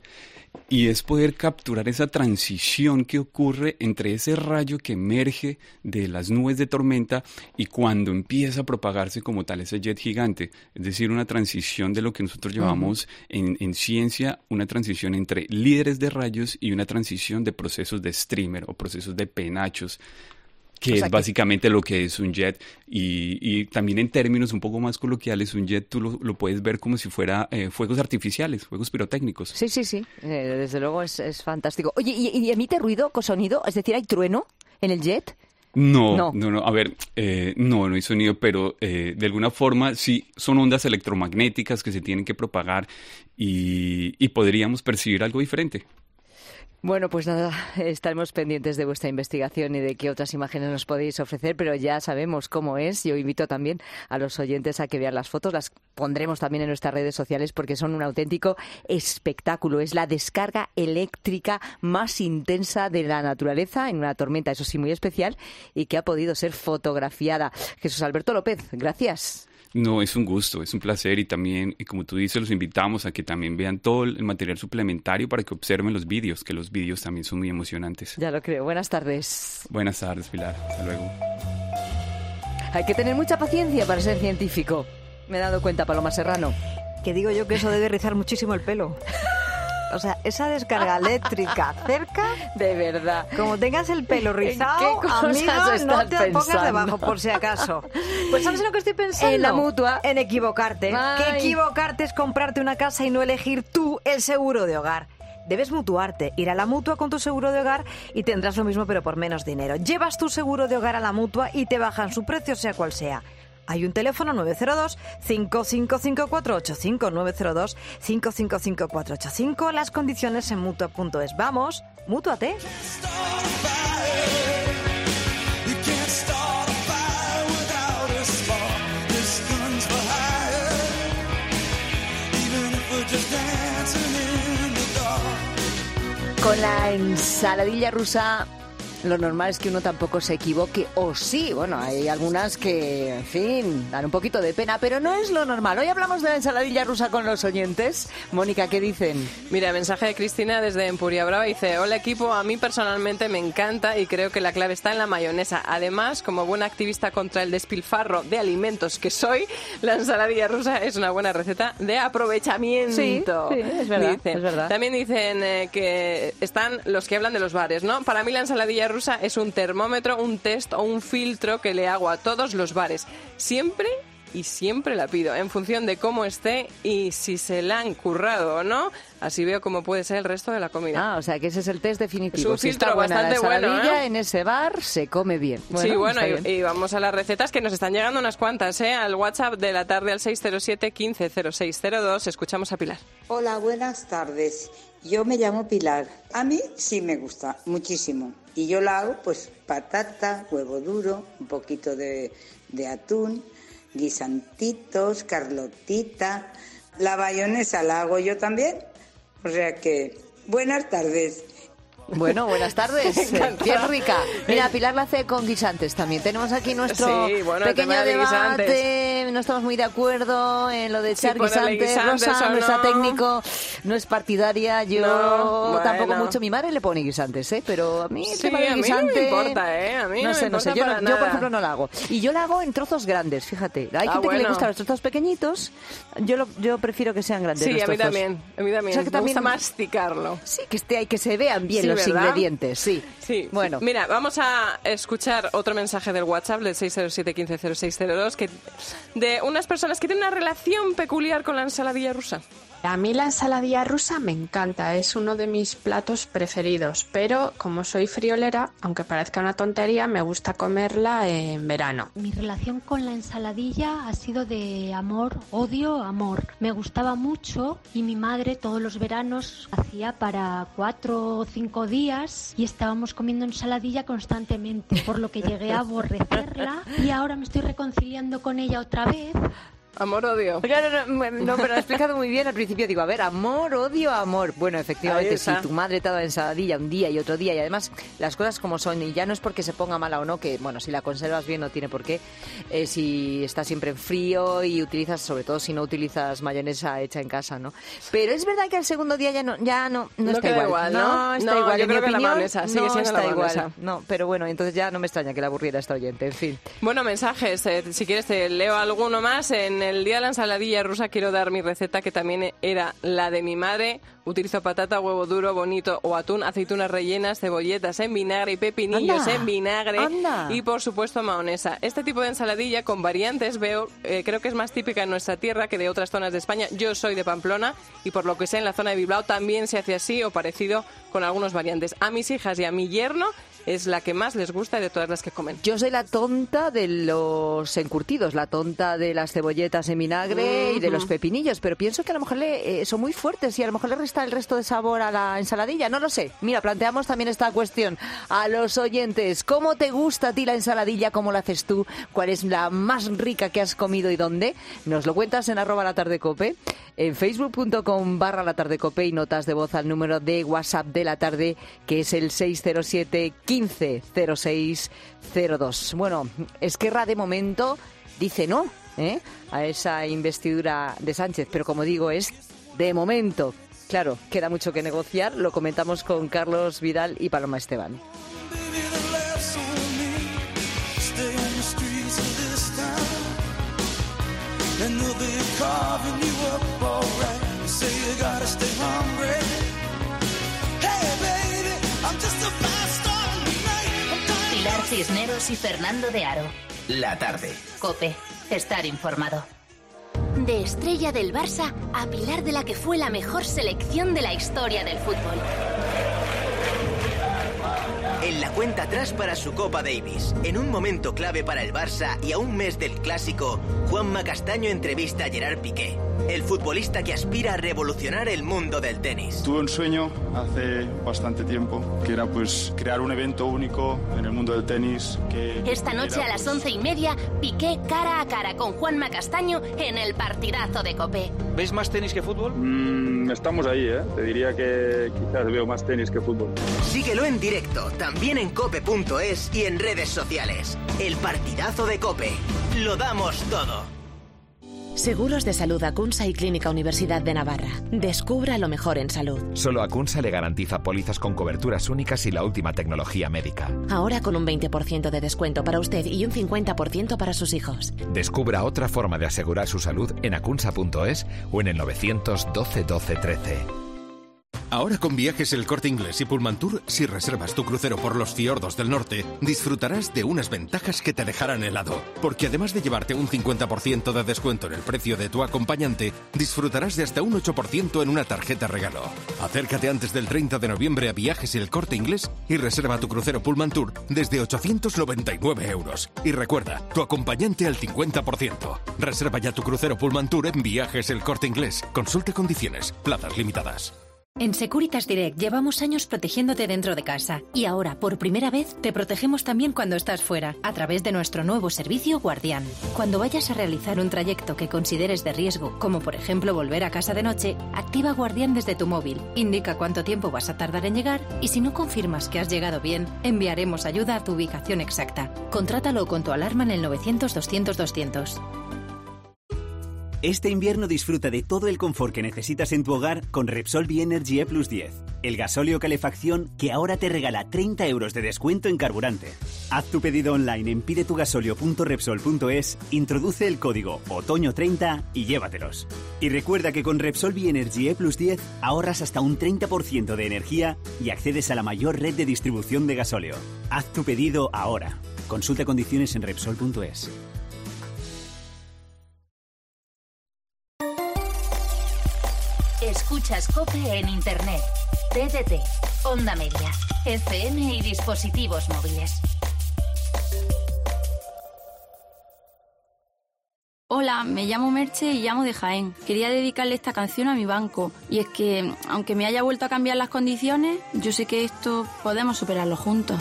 y es poder capturar esa transición que ocurre entre ese rayo que emerge de las nubes de tormenta y cuando empieza a propagarse como tal ese jet gigante. Es decir, una transición de lo que nosotros llamamos en, en ciencia, una transición entre líderes de rayos y una transición de procesos de streamer o procesos de penachos, que O sea es que- básicamente lo que es un jet. Y, y también en términos un poco más coloquiales, un jet tú lo, lo puedes ver como si fuera eh, fuegos artificiales, fuegos pirotécnicos. Sí, sí, sí, eh, desde luego es, es fantástico. Oye, ¿y, y emite ruido, con sonido? Es decir, ¿hay trueno en el jet? No, No. no, no, a ver, eh, no, no hay sonido, pero eh, de alguna forma sí son ondas electromagnéticas que se tienen que propagar y, y podríamos percibir algo diferente. Bueno, pues nada, estaremos pendientes de vuestra investigación y de qué otras imágenes nos podéis ofrecer, pero ya sabemos cómo es. Yo invito también a los oyentes a que vean las fotos, las pondremos también en nuestras redes sociales porque son un auténtico espectáculo. Es la descarga eléctrica más intensa de la naturaleza en una tormenta, eso sí, muy especial, y que ha podido ser fotografiada. Jesús Alberto López, gracias. No, es un gusto, es un placer y también, y como tú dices, los invitamos a que también vean todo el material suplementario para que observen los vídeos, que los vídeos también son muy emocionantes. Ya lo creo. Buenas tardes. Buenas tardes, Pilar. Hasta luego. Hay que tener mucha paciencia para ser científico. Me he dado cuenta, Paloma Serrano. Que digo yo que eso debe rizar muchísimo el pelo. O sea, esa descarga eléctrica cerca... De verdad. Como tengas el pelo rizado, qué cosas amigo, no estás te pongas pensando? debajo, por si acaso. Pues ¿sabes en lo que estoy pensando? En la Mutua. En equivocarte. Ay. Que equivocarte es comprarte una casa y no elegir tú el seguro de hogar. Debes mutuarte, ir a la Mutua con tu seguro de hogar y tendrás lo mismo pero por menos dinero. Llevas tu seguro de hogar a la Mutua y te bajan su precio sea cual sea. Hay un teléfono nueve cero dos, cinco cinco cinco, cuatro ocho cinco, nueve cero dos, cinco cinco cinco, cuatro ocho cinco. Las condiciones en mutua punto es. Vamos, mútuate. You can't start a fire without a spark. This gun's for hire. Even if we're just dancing in the dark. Con la ensaladilla rusa Lo normal es que uno tampoco se equivoque, o sí, bueno, hay algunas que, en fin, dan un poquito de pena, pero no es lo normal. Hoy hablamos de la ensaladilla rusa con los oyentes. Mónica, ¿qué dicen? Mira, mensaje de Cristina desde Empuria Brava, dice: hola equipo, a mí personalmente me encanta y creo que la clave está en la mayonesa. Además, como buena activista contra el despilfarro de alimentos que soy, la ensaladilla rusa es una buena receta de aprovechamiento. Sí, sí, es verdad, Dicen. es verdad. También dicen eh, que están los que hablan de los bares, ¿no? Para mí la ensaladilla rusa es un termómetro, un test o un filtro que le hago a todos los bares. Siempre y siempre la pido, en función de cómo esté y si se la han currado o no. Así veo cómo puede ser el resto de la comida. Ah, o sea que ese es el test definitivo. Es un si filtro está buena bastante la ensaladilla, bueno, ¿eh? en ese bar se come bien. Bueno, sí, bueno, está y, bien. y vamos a las recetas que nos están llegando unas cuantas, ¿eh? Al WhatsApp de la tarde al seis cero siete, quince cero seis cero dos. Escuchamos a Pilar. Hola, buenas tardes. Yo me llamo Pilar. A mí sí me gusta muchísimo. Y yo la hago, pues, patata, huevo duro, un poquito de, de atún, guisantitos, carlotita. La bayonesa la hago yo también. O sea que, buenas tardes. Bueno, buenas tardes. Bien rica. Mira, Pilar la hace con guisantes también. Tenemos aquí nuestro Sí, bueno, pequeño tema de debate. guisantes. No estamos muy de acuerdo en lo de echar Sí, ponerle guisantes. guisantes Rosa, o nuestra no. técnico, no es partidaria. Yo No, tampoco bueno. mucho. Mi madre le pone guisantes, ¿eh? Pero a mí el Sí, tema a del mí no guisante... me importa, ¿eh? A mí no no me sé, no sé. importa Yo, no- para yo, por nada. ejemplo, no la hago. Y yo la hago en trozos grandes, fíjate. Hay Ah, gente que le bueno. gusta los trozos pequeñitos. Yo lo, yo prefiero que sean grandes Sí, los a mí trozos. también. A mí también. O sea, que Me también- gusta masticarlo. Sí, que esté ahí, que se vean bien Sí, los ¿verdad? ingredientes, sí. Sí. Bueno. Mira, vamos a escuchar otro mensaje del WhatsApp del seis cero siete, quince cero seis cero dos que, de unas personas que tienen una relación peculiar con la ensaladilla rusa. A mí la ensaladilla rusa me encanta, es uno de mis platos preferidos, pero como soy friolera, aunque parezca una tontería, me gusta comerla en verano. Mi relación con la ensaladilla ha sido de amor, odio, amor. Me gustaba mucho y mi madre todos los veranos hacía para cuatro o cinco días y estábamos comiendo ensaladilla constantemente, por lo que llegué a aborrecerla y ahora me estoy reconciliando con ella otra vez. Amor-odio. No, no, no, pero lo he explicado muy bien al principio. Digo, a ver, amor, odio, amor. Bueno, efectivamente, Ahí si está. tu madre te ha dado ensaladilla un día y otro día, y además las cosas como son, y ya no es porque se ponga mala o no, que bueno, si la conservas bien no tiene por qué, eh, si está siempre en frío y utilizas, sobre todo si no utilizas mayonesa hecha en casa, ¿no? Pero es verdad que al segundo día ya no, ya no, no, No está queda igual. igual, ¿no? está No, igual. yo En mi creo que la opinión, mayonesa sigue no siendo la está igual. mayonesa. No, pero bueno, entonces ya no me extraña que la aburriera esta oyente, en fin. Bueno, mensajes. eh, si quieres te leo alguno más. En el día de la ensaladilla rusa quiero dar mi receta, que también era la de mi madre. Utilizo patata, huevo duro, bonito o atún, aceitunas rellenas, cebolletas en vinagre y pepinillos Anda, en vinagre. anda. Y por supuesto mayonesa. Este tipo de ensaladilla con variantes veo, eh, creo que es más típica en nuestra tierra que de otras zonas de España. Yo soy de Pamplona y por lo que sé en la zona de Bilbao también se hace así o parecido con algunos variantes. A mis hijas y a mi yerno es la que más les gusta de todas las que comen. Yo soy la tonta de los encurtidos, la tonta de las cebolletas en vinagre y de los pepinillos, pero pienso que a lo mejor le, eh, son muy fuertes y a lo mejor le resta el resto de sabor a la ensaladilla, no lo sé. Mira, planteamos también esta cuestión a los oyentes. ¿Cómo te gusta a ti la ensaladilla? ¿Cómo la haces tú? ¿Cuál es la más rica que has comido y dónde? Nos lo cuentas en arroba la tarde cope, en facebook punto com barra la tarde cope y notas de voz al número de WhatsApp de la tarde, que es el seis cero siete, quince cero seis cero dos. Bueno, Esquerra de momento dice no, ¿eh? a esa investidura de Sánchez, pero como digo, es de momento. Claro, queda mucho que negociar, lo comentamos con Carlos Vidal y Paloma Esteban. Pilar Cisneros y Fernando de Aro. La tarde. COPE. Estar informado. De estrella del Barça a pilar de la que fue la mejor selección de la historia del fútbol. En la cuenta atrás para su Copa Davis, en un momento clave para el Barça y a un mes del Clásico, Juanma Castaño entrevista a Gerard Piqué. el futbolista que aspira a revolucionar el mundo del tenis. Tuve un sueño hace bastante tiempo, que era pues crear un evento único en el mundo del tenis. Que Esta noche era, a las pues... once y media, Piqué cara a cara con Juanma Castaño en el partidazo de COPE. ¿Ves más tenis que fútbol? Mm, estamos ahí, ¿eh? Te diría que quizás veo más tenis que fútbol. Síguelo en directo, también en cope punto es y en redes sociales. El partidazo de COPE. Lo damos todo. Seguros de Salud Acunsa y Clínica Universidad de Navarra. Descubra lo mejor en salud. Solo Acunsa le garantiza pólizas con coberturas únicas y la última tecnología médica. Ahora con un veinte por ciento de descuento para usted y un cincuenta por ciento para sus hijos. Descubra otra forma de asegurar su salud en acunsa punto es o en el novecientos doce doce trece. Ahora con Viajes El Corte Inglés y Pullmantur, si reservas tu crucero por los fiordos del norte, disfrutarás de unas ventajas que te dejarán helado. Porque además de llevarte un cincuenta por ciento de descuento en el precio de tu acompañante, disfrutarás de hasta un ocho por ciento en una tarjeta regalo. Acércate antes del treinta de noviembre a Viajes El Corte Inglés y reserva tu crucero Pullmantur desde ochocientos noventa y nueve euros. Y recuerda, tu acompañante al cincuenta por ciento. Reserva ya tu crucero Pullmantur en Viajes El Corte Inglés. Consulte condiciones. Plazas limitadas. En Securitas Direct llevamos años protegiéndote dentro de casa y ahora, por primera vez, te protegemos también cuando estás fuera, a través de nuestro nuevo servicio Guardián. Cuando vayas a realizar un trayecto que consideres de riesgo, como por ejemplo volver a casa de noche, activa Guardián desde tu móvil, indica cuánto tiempo vas a tardar en llegar y si no confirmas que has llegado bien, enviaremos ayuda a tu ubicación exacta. Contrátalo con tu alarma en el novecientos doscientos doscientos. Este invierno disfruta de todo el confort que necesitas en tu hogar con Repsol Bienergy E plus diez, el gasóleo calefacción que ahora te regala treinta euros de descuento en carburante. Haz tu pedido online en pidetugasolio punto repsol punto es, introduce el código otoño treinta y llévatelos. Y recuerda que con Repsol Bienergy E plus diez ahorras hasta un treinta por ciento de energía y accedes a la mayor red de distribución de gasóleo. Haz tu pedido ahora. Consulta condiciones en repsol punto es. Escuchas COPE en Internet, T D T, Onda Media, F M y dispositivos móviles. Hola, me llamo Merche y llamo de Jaén. Quería dedicarle esta canción a mi banco. Y es que, aunque me haya vuelto a cambiar las condiciones, yo sé que esto podemos superarlo juntos.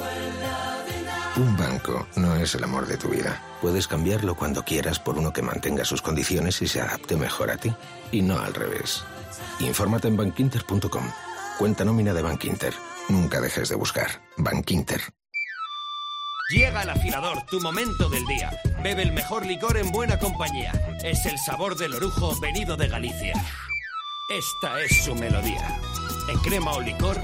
Un banco no es el amor de tu vida. Puedes cambiarlo cuando quieras por uno que mantenga sus condiciones y se adapte mejor a ti. Y no al revés. Infórmate en bankinter punto com. Cuenta nómina de Bankinter. Nunca dejes de buscar. Bankinter. Llega el afilador, tu momento del día. Bebe el mejor licor en buena compañía. Es el sabor del orujo venido de Galicia. Esta es su melodía. En crema o licor...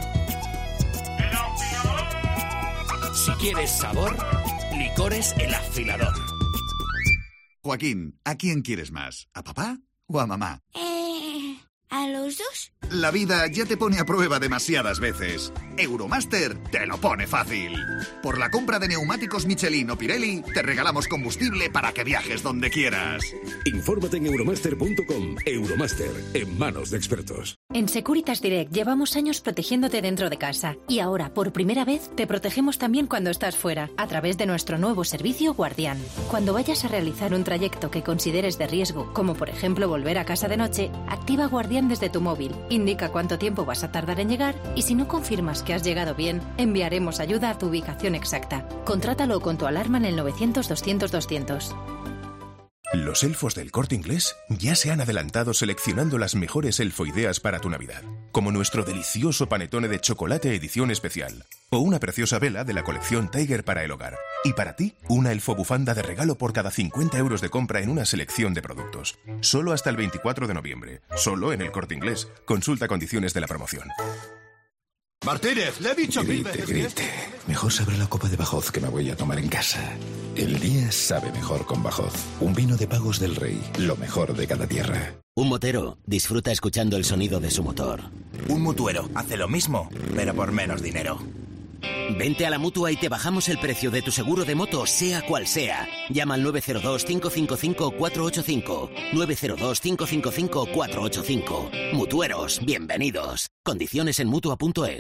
Si quieres sabor, licores El Afilador. Joaquín, ¿a quién quieres más? ¿A papá o a mamá? Eh, ¿a los dos? La vida ya te pone a prueba demasiadas veces. Euromaster te lo pone fácil. Por la compra de neumáticos Michelin o Pirelli, te regalamos combustible para que viajes donde quieras. Infórmate en euromaster punto com. Euromaster, en manos de expertos. En Securitas Direct llevamos años protegiéndote dentro de casa y ahora, por primera vez, te protegemos también cuando estás fuera, a través de nuestro nuevo servicio Guardián. Cuando vayas a realizar un trayecto que consideres de riesgo, como por ejemplo volver a casa de noche, activa Guardián desde tu móvil, indica cuánto tiempo vas a tardar en llegar y si no confirmas que has llegado bien, enviaremos ayuda a tu ubicación exacta. Contrátalo con tu alarma en el novecientos doscientos doscientos. Los elfos del Corte Inglés ya se han adelantado seleccionando las mejores elfoideas para tu Navidad, como nuestro delicioso panetone de chocolate edición especial, o una preciosa vela de la colección Tiger para el hogar. Y para ti, una elfobufanda de regalo por cada cincuenta euros de compra en una selección de productos. Solo hasta el veinticuatro de noviembre, solo en el Corte Inglés. Consulta condiciones de la promoción. Martínez, le he dicho mil veces. Grite. Mejor sabrá la copa de Bajós que me voy a tomar en casa. El día sabe mejor con Bajós. Un vino de Pagos del Rey, lo mejor de cada tierra. Un motero disfruta escuchando el sonido de su motor. Un mutuero hace lo mismo, pero por menos dinero. Vente a la Mutua y te bajamos el precio de tu seguro de moto, sea cual sea. Llama al nueve cero dos, cinco cinco cinco, cuatro ocho cinco. nueve cero dos, cinco cinco cinco, cuatro ocho cinco. Mutueros, bienvenidos. Condiciones en mutua punto es.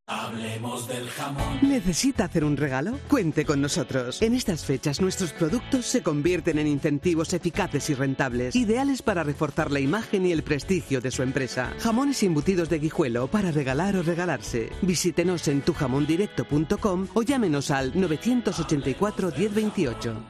Hablemos del jamón. ¿Necesita hacer un regalo? Cuente con nosotros. En estas fechas nuestros productos se convierten en incentivos eficaces y rentables, ideales para reforzar la imagen y el prestigio de su empresa. Jamones y embutidos de Guijuelo para regalar o regalarse. Visítenos en tu jamón directo punto com o llámenos al novecientos ochenta y cuatro diez veintiocho.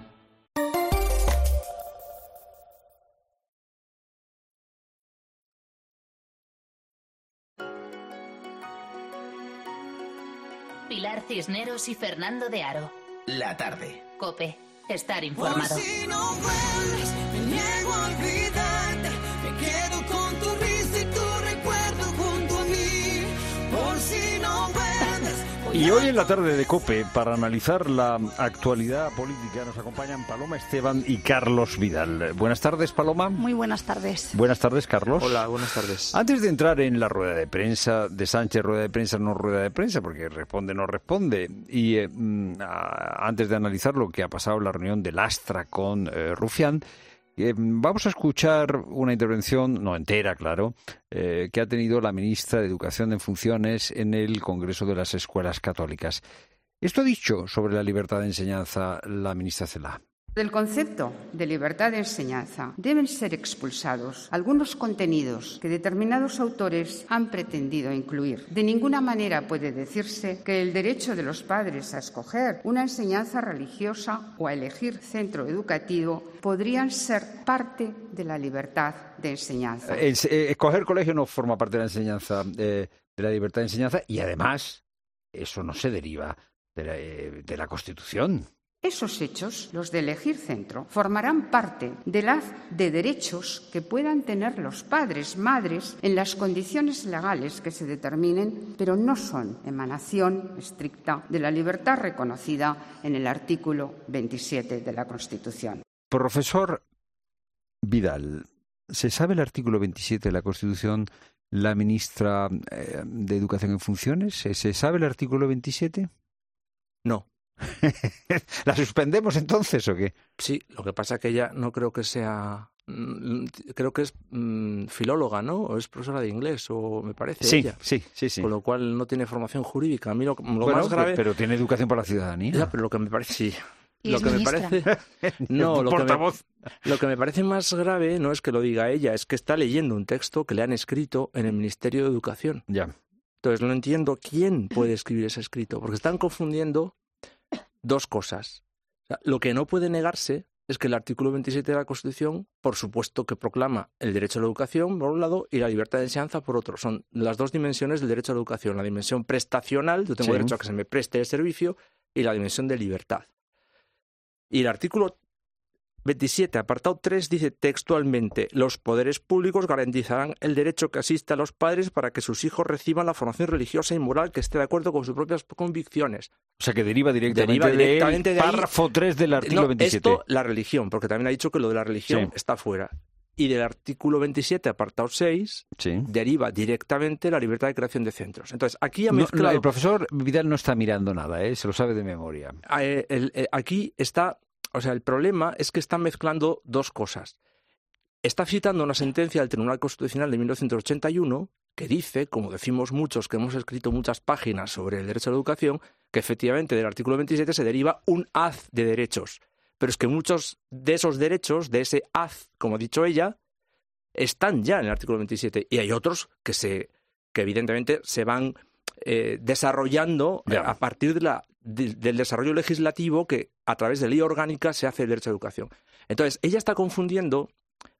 Pilar Cisneros y Fernando de Aro. La tarde. COPE. Estar informado. Por si no vuelves, me niego a olvidarte. Me quedo con tu risa y tu recuerdo junto a mí. Por si no vuelves. Y hoy en la tarde de COPE, para analizar la actualidad política, nos acompañan Paloma Esteban y Carlos Vidal. Buenas tardes, Paloma. Muy buenas tardes. Buenas tardes, Carlos. Hola, buenas tardes. Antes de entrar en la rueda de prensa de Sánchez, rueda de prensa no rueda de prensa, porque responde no responde, y eh, a, antes de analizar lo que ha pasado en la reunión del Astra con eh, Rufián, Eh, vamos a escuchar una intervención, no entera, claro, eh, que ha tenido la ministra de Educación en funciones en el Congreso de las Escuelas Católicas. Esto ha dicho sobre la libertad de enseñanza la ministra Celaá. Del concepto de libertad de enseñanza deben ser expulsados algunos contenidos que determinados autores han pretendido incluir. De ninguna manera puede decirse que el derecho de los padres a escoger una enseñanza religiosa o a elegir centro educativo podrían ser parte de la libertad de enseñanza. El, eh, escoger colegio no forma parte de la enseñanza, eh, de la libertad de enseñanza, y además eso no se deriva de la, eh, de la Constitución. Esos hechos, los de elegir centro, formarán parte del haz de derechos que puedan tener los padres, madres, en las condiciones legales que se determinen, pero no son emanación estricta de la libertad reconocida en el artículo veintisiete de la Constitución. Profesor Vidal, ¿se sabe el artículo veintisiete de la Constitución, la ministra eh, de Educación en funciones? ¿Se sabe el artículo veintisiete? No. ¿La suspendemos entonces o qué? Sí, lo que pasa es que ella no creo que sea... Creo que es mmm, filóloga, ¿no? O es profesora de inglés, o me parece sí, ella. Sí, sí, sí. Con lo cual no tiene formación jurídica. A mí lo, lo bueno, más grave... Pero tiene educación para la ciudadanía. Ya, pero lo que me parece... Sí. ¿Y lo es que ministra? me parece... no, lo que me, lo que me parece más grave no es que lo diga ella, es que está leyendo un texto que le han escrito en el Ministerio de Educación. Ya. Entonces no entiendo quién puede escribir ese escrito, porque están confundiendo dos cosas. O sea, lo que no puede negarse es que el artículo veintisiete de la Constitución, por supuesto que proclama el derecho a la educación, por un lado, y la libertad de enseñanza, por otro. Son las dos dimensiones del derecho a la educación. La dimensión prestacional, yo tengo sí. derecho a que se me preste el servicio, y la dimensión de libertad. Y el artículo veintisiete, apartado tres, dice textualmente: los poderes públicos garantizarán el derecho que asiste a los padres para que sus hijos reciban la formación religiosa y moral que esté de acuerdo con sus propias convicciones. O sea, que deriva directamente, deriva directamente del de párrafo ahí, tres del artículo no, veintisiete. Esto, la religión, porque también ha dicho que lo de la religión sí. está fuera. Y del artículo veintisiete, apartado seis, sí. deriva directamente la libertad de creación de centros. Entonces, aquí ha mezclado... No, no, el profesor Vidal no está mirando nada, ¿eh? Se lo sabe de memoria. Eh, el, el, aquí está... O sea, el problema es que están mezclando dos cosas. Está citando una sentencia del Tribunal Constitucional de mil novecientos ochenta y uno que dice, como decimos muchos que hemos escrito muchas páginas sobre el derecho a la educación, que efectivamente del artículo veintisiete se deriva un haz de derechos. Pero es que muchos de esos derechos, de ese haz, como ha dicho ella, están ya en el artículo veintisiete. Y hay otros que, se, que evidentemente se van eh, desarrollando yeah. a partir de la... del desarrollo legislativo que a través de ley orgánica se hace el derecho a la educación. Entonces, ella está confundiendo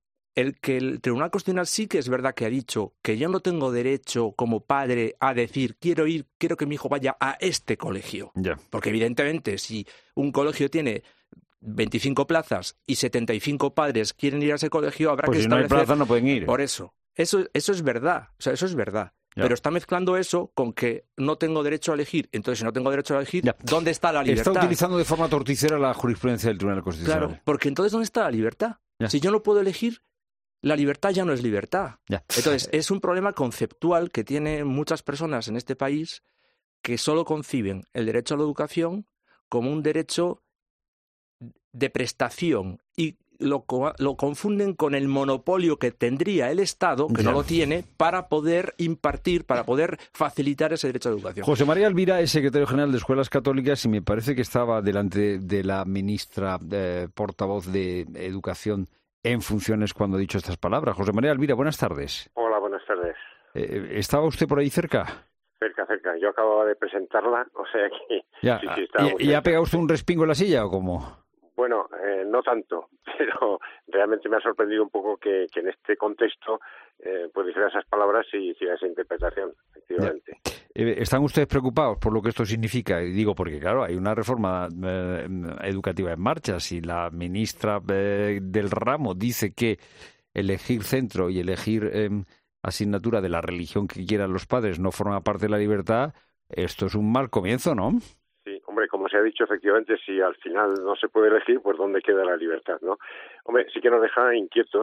el que el Tribunal Constitucional sí que es verdad que ha dicho que yo no tengo derecho como padre a decir quiero ir, quiero que mi hijo vaya a este colegio. Yeah. Porque evidentemente si un colegio tiene veinticinco plazas y setenta y cinco padres quieren ir a ese colegio, habrá pues que si establecer... no hay plazas no pueden ir. Por eso. Eso, eso es verdad. O sea, eso es verdad. Ya. Pero está mezclando eso con que no tengo derecho a elegir. Entonces, si no tengo derecho a elegir, ya. ¿dónde está la libertad? Está utilizando de forma torticera la jurisprudencia del Tribunal Constitucional. Claro, porque entonces ¿dónde está la libertad? Ya. Si yo no puedo elegir, la libertad ya no es libertad. Ya. Entonces, es un problema conceptual que tienen muchas personas en este país que solo conciben el derecho a la educación como un derecho de prestación y lo, lo confunden con el monopolio que tendría el Estado, que ya. no lo tiene, para poder impartir, para poder facilitar ese derecho a la educación. José María Alvira es secretario general de Escuelas Católicas y me parece que estaba delante de la ministra eh, portavoz de Educación en funciones cuando ha dicho estas palabras. José María Alvira, buenas tardes. Hola, buenas tardes. Eh, ¿Estaba usted por ahí cerca? Cerca, cerca. Yo acababa de presentarla, o sea que... Ya. Sí, sí, estaba muy ¿Y, ¿Y ha pegado usted un respingo en la silla o cómo? Bueno, eh, no tanto, pero realmente me ha sorprendido un poco que, que en este contexto eh, pues dijera esas palabras y hiciera esa interpretación, efectivamente. Eh, ¿Están ustedes preocupados por lo que esto significa? Y digo, porque claro, hay una reforma eh, educativa en marcha. Si la ministra eh, del ramo dice que elegir centro y elegir eh, asignatura de la religión que quieran los padres no forma parte de la libertad, esto es un mal comienzo, ¿no? Sí, hombre, como se ha dicho, efectivamente, si al final no se puede elegir, pues ¿dónde queda la libertad, no? Hombre, sí que nos deja inquietos,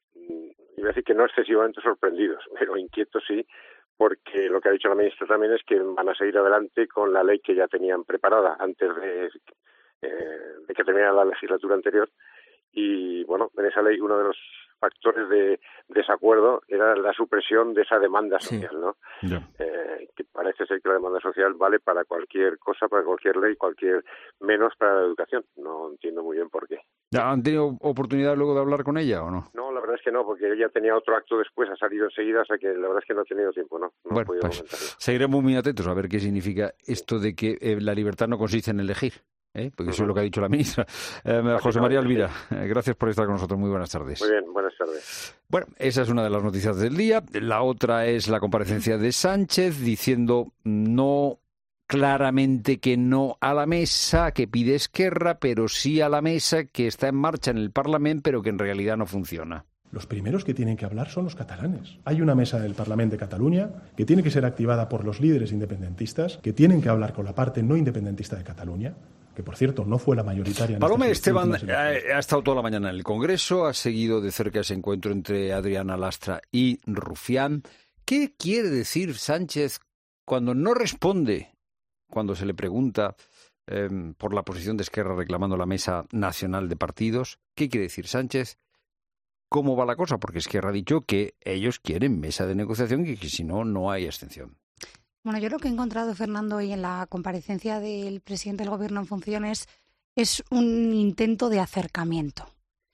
iba a decir que no excesivamente sorprendidos, pero inquietos sí, porque lo que ha dicho la ministra también es que van a seguir adelante con la ley que ya tenían preparada antes de, eh, de que terminara la legislatura anterior. Y, bueno, en esa ley uno de los factores de desacuerdo era la supresión de esa demanda social, sí. ¿no? Yeah. Eh, que parece ser que la demanda social vale para cualquier cosa, para cualquier ley, cualquier menos para la educación. No entiendo muy bien por qué. ¿Han tenido oportunidad luego de hablar con ella o no? No, la verdad es que no, porque ella tenía otro acto después, ha salido enseguida, o sea que la verdad es que no he tenido tiempo, ¿no? No bueno, he podido pues, comentarlo. Seguiremos muy atentos a ver qué significa esto de que eh, la libertad no consiste en elegir. ¿Eh? Porque eso uh-huh. es lo que ha dicho la ministra. Eh, José María Alvira, eh, gracias por estar con nosotros. Muy buenas tardes. Muy bien, buenas tardes. Bueno, esa es una de las noticias del día. La otra es la comparecencia de Sánchez diciendo no claramente que no a la mesa que pide Esquerra, pero sí a la mesa que está en marcha en el Parlamento, pero que en realidad no funciona. Los primeros que tienen que hablar son los catalanes. Hay una mesa del Parlamento de Cataluña que tiene que ser activada por los líderes independentistas, que tienen que hablar con la parte no independentista de Cataluña, que por cierto no fue la mayoritaria. En Paloma Esteban ha, ha estado toda la mañana en el Congreso, ha seguido de cerca ese encuentro entre Adriana Lastra y Rufián. ¿Qué quiere decir Sánchez cuando no responde, cuando se le pregunta eh, por la posición de Esquerra reclamando la mesa nacional de partidos? ¿Qué quiere decir Sánchez? ¿Cómo va la cosa? Porque Esquerra ha dicho que ellos quieren mesa de negociación y que si no, no hay abstención. Bueno, yo lo que he encontrado, Fernando, hoy en la comparecencia del presidente del Gobierno en funciones es un intento de acercamiento.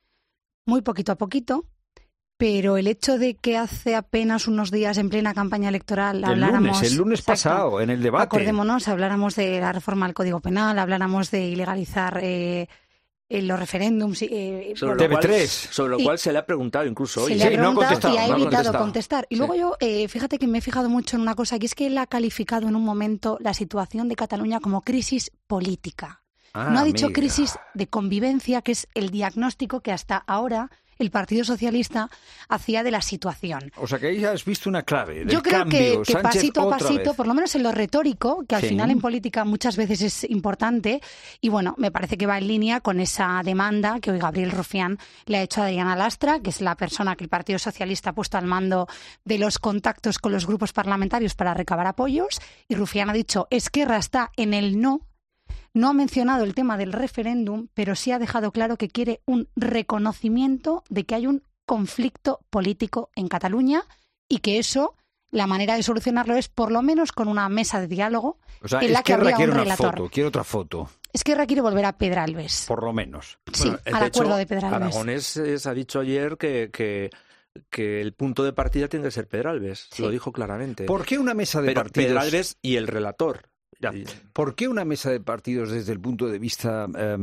Muy poquito a poquito, pero el hecho de que hace apenas unos días en plena campaña electoral el habláramos... Lunes, el lunes exacto, pasado, en el debate. Acordémonos, habláramos de la reforma al Código Penal, habláramos de ilegalizar... Eh, en los referéndums eh, sobre, lo cual, sobre lo cual y, se le ha preguntado incluso hoy. Se le ha sí, preguntado no ha contestado, y ha no evitado ha contestado. contestar. Y sí. luego yo, eh, fíjate que me he fijado mucho en una cosa, que es que él ha calificado en un momento la situación de Cataluña como crisis política. Ah, no ha dicho amiga. crisis de convivencia, que es el diagnóstico que hasta ahora el Partido Socialista hacía de la situación. O sea que ahí has visto una clave del Yo creo cambio. que, que Sánchez, pasito a pasito, vez. por lo menos en lo retórico, que al sí. final en política muchas veces es importante, y bueno, me parece que va en línea con esa demanda que hoy Gabriel Rufián le ha hecho a Adriana Lastra, que es la persona que el Partido Socialista ha puesto al mando de los contactos con los grupos parlamentarios para recabar apoyos, y Rufián ha dicho, Esquerra está en el no. No ha mencionado el tema del referéndum, pero sí ha dejado claro que quiere un reconocimiento de que hay un conflicto político en Cataluña y que eso, la manera de solucionarlo es por lo menos con una mesa de diálogo o sea, en la que habría un relator. Foto, quiere otra foto. Esquerra quiere volver a Pedralbes. Por lo menos. Sí, bueno, al de acuerdo hecho, de Pedralbes. Aragonés es, ha dicho ayer que... que... que el punto de partida tiene que ser Pedralbes, sí. Lo dijo claramente. ¿Por qué una mesa de Pero partidos? Pedralbes y el relator. Ya. ¿Por qué una mesa de partidos desde el punto de vista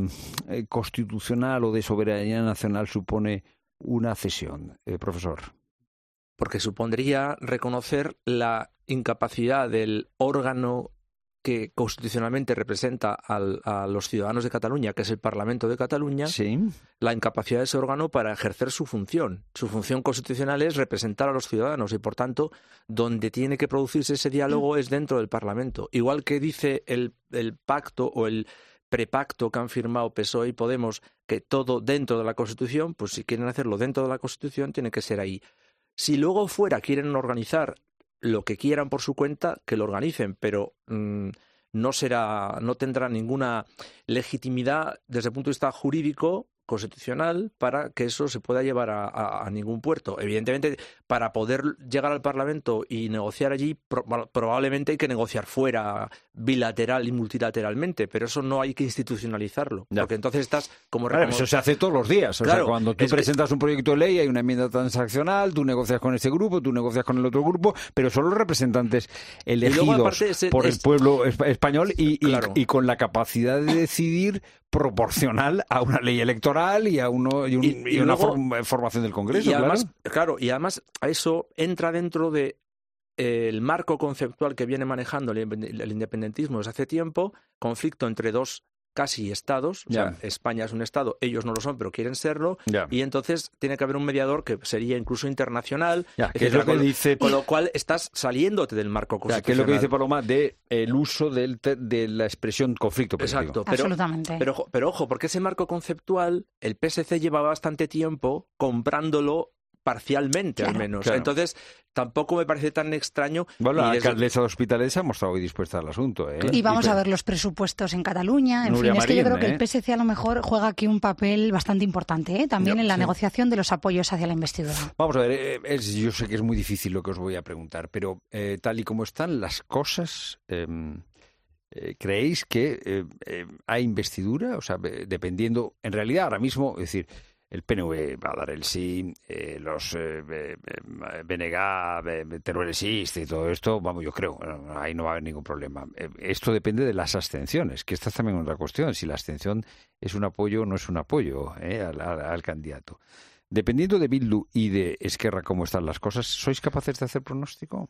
eh, constitucional o de soberanía nacional supone una cesión, eh, profesor? Porque supondría reconocer la incapacidad del órgano que constitucionalmente representa al, a los ciudadanos de Cataluña, que es el Parlamento de Cataluña, sí. La incapacidad de ese órgano para ejercer su función. Su función constitucional es representar a los ciudadanos y, por tanto, donde tiene que producirse ese diálogo es dentro del Parlamento. Igual que dice el, el pacto o el prepacto que han firmado P S O E y Podemos, que todo dentro de la Constitución, pues si quieren hacerlo dentro de la Constitución, tiene que ser ahí. Si luego fuera quieren organizar lo que quieran por su cuenta, que lo organicen, pero mmm, no será, no tendrá ninguna legitimidad desde el punto de vista jurídico, constitucional para que eso se pueda llevar a, a, a ningún puerto. Evidentemente, para poder llegar al Parlamento y negociar allí, pro, probablemente hay que negociar fuera, bilateral y multilateralmente, pero eso no hay que institucionalizarlo, ya. Porque entonces estás como... Claro, eso se hace todos los días. O claro, sea, cuando tú presentas que... un proyecto de ley, hay una enmienda transaccional, tú negocias con ese grupo, tú negocias con el otro grupo, pero son los representantes elegidos luego, ese, por es... el pueblo español y, claro. y, y con la capacidad de decidir proporcional a una ley electoral y a uno y, un, y, y, y una luego, form, formación del Congreso. Y además, claro. claro, y además a eso entra dentro de eh, el marco conceptual que viene manejando el, el independentismo desde hace tiempo, conflicto entre dos casi estados, o sea, España es un estado, ellos no lo son, pero quieren serlo, ya. y entonces tiene que haber un mediador que sería incluso internacional, ya, que es lo que con, dice... con lo cual estás saliéndote del marco constitucional. Ya, que es lo que dice Paloma de el uso del te, de la expresión conflicto político. Exacto, pero, absolutamente. Pero, pero ojo, porque ese marco conceptual, el P S C lleva bastante tiempo comprándolo parcialmente, claro, al menos. Claro. Entonces, tampoco me parece tan extraño. Bueno, la desde... alcaldesa de Hospitalet se ha mostrado muy dispuesta al asunto. ¿eh? Y vamos y, a ver los presupuestos en Cataluña. En Nuria fin, Marín, es que yo creo ¿eh? que el P S C a lo mejor juega aquí un papel bastante importante, ¿eh? también no, en la sí. negociación de los apoyos hacia la investidura. Vamos a ver, eh, es, yo sé que es muy difícil lo que os voy a preguntar, pero eh, tal y como están las cosas... Eh, eh, ¿creéis que eh, eh, hay investidura? O sea, dependiendo... En realidad, ahora mismo, es decir... El P N V va a dar el sí, eh, los eh, eh, B N G, eh, Teruel existe y todo esto, vamos, yo creo, ahí no va a haber ningún problema. Eh, esto depende de las abstenciones, que esta es también otra cuestión, si la abstención es un apoyo o no es un apoyo eh, al, al, al candidato. Dependiendo de Bildu y de Esquerra cómo están las cosas, ¿sois capaces de hacer pronóstico?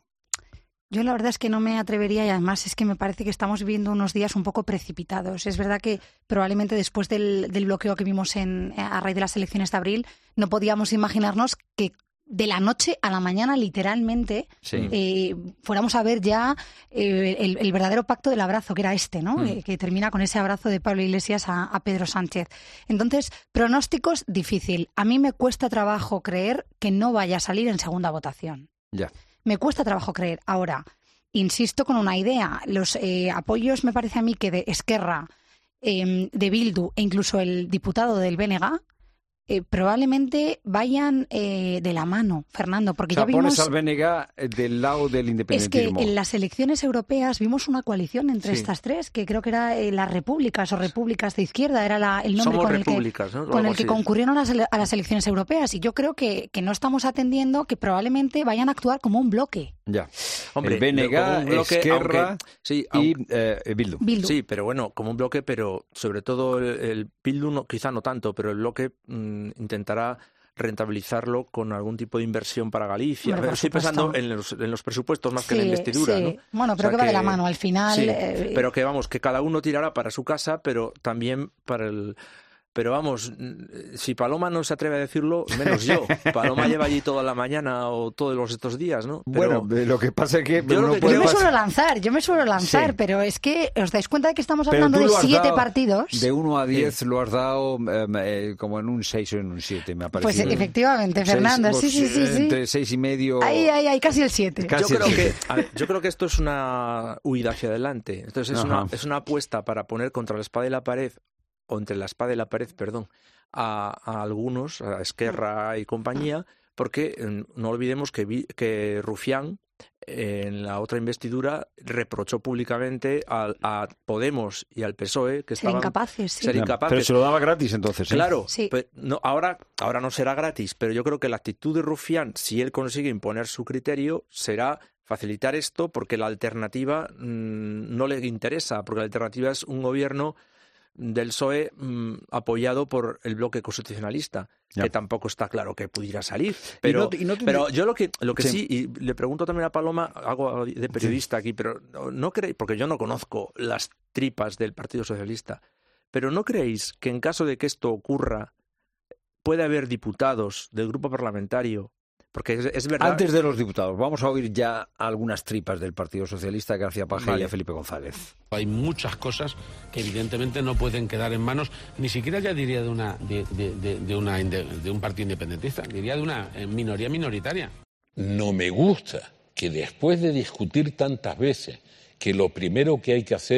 Yo la verdad es que no me atrevería y además es que me parece que estamos viviendo unos días un poco precipitados. Es verdad que probablemente después del, del bloqueo que vimos en, a raíz de las elecciones de abril no podíamos imaginarnos que de la noche a la mañana literalmente sí. eh, fuéramos a ver ya eh, el, el verdadero pacto del abrazo, que era este, ¿no? Mm. Eh, que termina con ese abrazo de Pablo Iglesias a, a Pedro Sánchez. Entonces, pronósticos, difícil. A mí me cuesta trabajo creer que no vaya a salir en segunda votación. Ya. Me cuesta trabajo creer. Ahora, insisto con una idea. Los eh, apoyos, me parece a mí, que de Esquerra, eh, de Bildu e incluso el diputado del B N G, eh, probablemente vayan eh, de la mano, Fernando, porque o sea, ya vimos... pones al B N G del lado del independentismo. Es que en las elecciones europeas vimos una coalición entre sí. estas tres, que creo que era eh, las repúblicas o repúblicas de izquierda, era la, el nombre Somos con el que, ¿no? con el que concurrieron a las, a las elecciones europeas. Y yo creo que, que no estamos atendiendo que probablemente vayan a actuar como un bloque. Ya. Hombre, el B N G, bloque, Esquerra aunque, sí, y aunque, eh, Bildu. Bildu. Sí, pero bueno, como un bloque, pero sobre todo el, el Bildu no, quizá no tanto, pero el bloque mmm, intentará rentabilizarlo con algún tipo de inversión para Galicia. Bueno, Estoy pensando en los, en los presupuestos más sí, que en la investidura. Sí. ¿no? Bueno, pero o sea que va que, de la mano al final. Sí, eh... pero que vamos, que cada uno tirará para su casa, pero también para el... Pero vamos, si Paloma no se atreve a decirlo, menos yo. Paloma lleva allí toda la mañana o todos los estos días, ¿no? Pero bueno, lo que pasa es que... Yo, uno que puede yo me pasar... suelo lanzar, yo me suelo lanzar, sí. pero es que os dais cuenta de que estamos pero hablando de siete dado, partidos. De uno a diez sí. lo has dado eh, como en un seis o en un siete, me ha parecido. Pues efectivamente, Fernando, seis, sí, sí, sí, sí. Entre seis y medio... Ahí, ahí, ahí, casi el siete. Casi yo, creo que, a ver, yo creo que esto es una huida hacia adelante. Entonces es una, es una apuesta para poner contra la espada y la pared, o entre la espada y la pared, perdón, A, a algunos, a Esquerra y compañía, porque eh, no olvidemos que, vi, que Rufián eh, en la otra investidura reprochó públicamente a, a Podemos y al P S O E que ser estaban incapaces, sí. ser incapaces. Pero se lo daba gratis entonces. ¿eh? Claro, sí. pero no, ahora, ahora no será gratis, pero yo creo que la actitud de Rufián, si él consigue imponer su criterio, será facilitar esto porque la alternativa mmm, no le interesa, porque la alternativa es un gobierno del P S O E mmm, apoyado por el bloque constitucionalista, ya. que tampoco está claro que pudiera salir. Pero, y no, y no tiene... pero yo lo que, lo que sí. sí, y le pregunto también a Paloma, hago de periodista sí. aquí, pero no, no creéis, porque yo no conozco las tripas del Partido Socialista, pero ¿no creéis que en caso de que esto ocurra puede haber diputados del grupo parlamentario? Porque es, es verdad... Antes de los diputados, vamos a oír ya algunas tripas del Partido Socialista, García Paje vale. y a Felipe González. Hay muchas cosas que evidentemente no pueden quedar en manos, ni siquiera ya diría de una de, de, de, de, una, de un partido independentista, diría de una minoría minoritaria. No me gusta que después de discutir tantas veces que lo primero que hay que hacer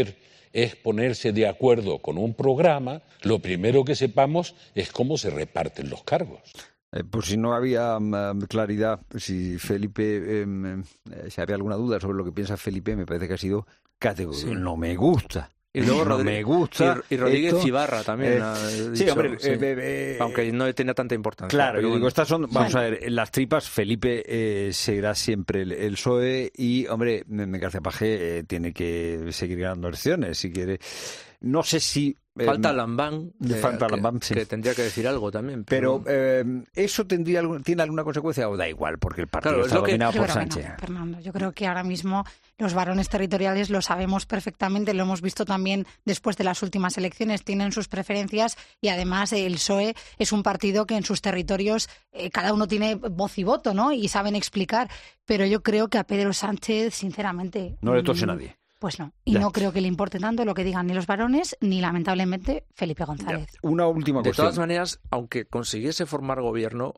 es ponerse de acuerdo con un programa, lo primero que sepamos es cómo se reparten los cargos. Eh, por si no había um, claridad, si Felipe, eh, eh, si había alguna duda sobre lo que piensa Felipe, me parece que ha sido categórico. Sí. No me gusta. Y luego no Rodríguez, me gusta. Y, y Rodríguez esto, Ibarra también. Eh, ha sí, dicho, hombre, sí. Eh, eh, aunque no tenía tanta importancia. Claro, pero yo bueno. digo, estas son, vamos sí. a ver, las tripas, Felipe eh, seguirá siempre el, el P S O E y, hombre, García Paje eh, tiene que seguir ganando elecciones, si quiere. No sé si... Falta Lambán, eh, falta que, Lambán, sí. que tendría que decir algo también. Pero, pero eh, ¿eso tendría algún, tiene alguna consecuencia o da igual? Porque el partido claro, está que, dominado por no, Sánchez. Fernando, yo creo que ahora mismo los varones territoriales lo sabemos perfectamente, lo hemos visto también después de las últimas elecciones, tienen sus preferencias y además el P S O E es un partido que en sus territorios eh, cada uno tiene voz y voto, ¿no? Y saben explicar. Pero yo creo que a Pedro Sánchez, sinceramente... No le tose mmm, nadie. Pues no, y ya. no creo que le importe tanto lo que digan ni los varones ni, lamentablemente, Felipe González. Ya. Una última de cuestión. todas maneras, aunque consiguiese formar gobierno,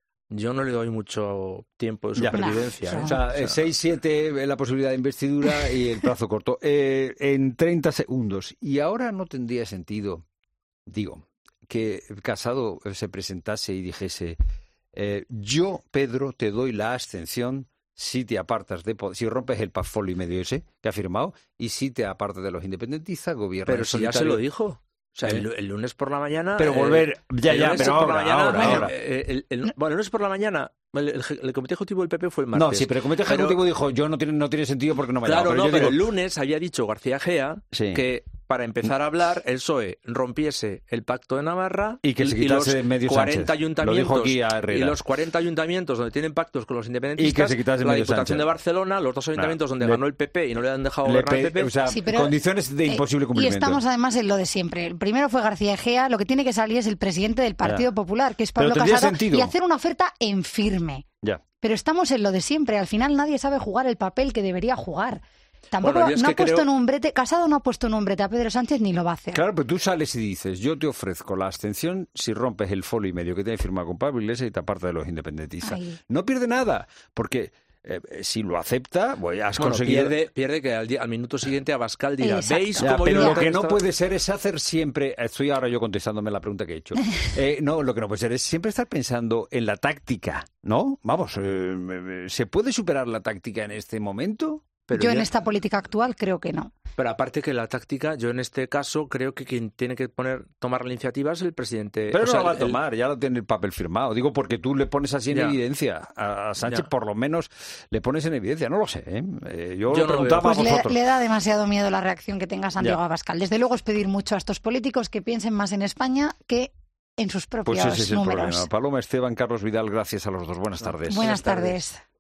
yo no le doy mucho tiempo de supervivencia. Ya. ¿eh? O sea, o sea, seis siete la posibilidad de investidura y el plazo corto. Eh, en treinta segundos. Y ahora no tendría sentido, digo, que Casado se presentase y dijese, eh, yo, Pedro, te doy la abstención si te apartas de si rompes el portfolio y medio ese que ha firmado y si te apartas de los independentistas, gobierna. Pero si ya se lo dijo. O sea, ¿Eh? el, el lunes por la mañana... Pero volver... Eh, ya, ya, pero ahora, mañana, ahora, bueno, ahora. Eh, el, el, bueno, el lunes por la mañana... El, el, el comité ejecutivo del P P fue el martes. No, sí, pero el comité ejecutivo pero, dijo, yo no tiene, no tiene sentido porque no me Claro, pero no, yo pero digo... el lunes había dicho García Egea sí. que para empezar a hablar el P S O E rompiese el pacto de Navarra y que se quitase y los medio cuarenta Sánchez. ayuntamientos Lo dijo aquí a Herrera. y los cuarenta ayuntamientos donde tienen pactos con los independentistas, y que se quitase la medio Diputación Sánchez. de Barcelona, los dos ayuntamientos nah, donde le, ganó el P P y no le han dejado gobernar el P P. O sea, sí, pero, condiciones de imposible eh, cumplimiento. Y estamos además en lo de siempre. El primero fue García Egea, lo que tiene que salir es el presidente del Partido ya. Popular, que es Pablo Casado, sentido. y hacer una oferta en firme. Ya. Pero estamos en lo de siempre. Al final nadie sabe jugar el papel que debería jugar. Tampoco bueno, no ha puesto creo... en un brete, Casado no ha puesto en un brete a Pedro Sánchez ni lo va a hacer. Claro, pero tú sales y dices, yo te ofrezco la abstención si rompes el folio y medio que tiene firmado con Pablo Iglesias y te apartas de los independentistas. Ay. No pierde nada, porque... Eh, si lo acepta, pues has bueno, conseguido... Pierde, pierde que al, día, al minuto siguiente Abascal dirá, Exacto. ¿veis ya, cómo pero yo lo que no estaba... puede ser es hacer siempre... Estoy ahora yo contestándome la pregunta que he hecho. Eh, no, lo que no puede ser es siempre estar pensando en la táctica, ¿no? Vamos, eh, ¿se puede superar la táctica en este momento? Pero yo ya... en esta política actual creo que no. Pero aparte que la táctica, yo en este caso creo que quien tiene que poner tomar la iniciativa es el presidente. Pero o no sea, la va a el... tomar, ya lo tiene el papel firmado. Digo porque tú le pones así en ya. evidencia a, a Sánchez, ya. por lo menos le pones en evidencia. No lo sé, ¿eh? Eh, yo, yo lo preguntaba no pues a vosotros. Le, le da demasiado miedo la reacción que tenga Santiago ya. Abascal. Desde luego es pedir mucho a estos políticos que piensen más en España que en sus propios pues ese es el números. Problema. Paloma, Esteban, Carlos Vidal, gracias a los dos. Buenas tardes. Buenas, Buenas tardes. tardes.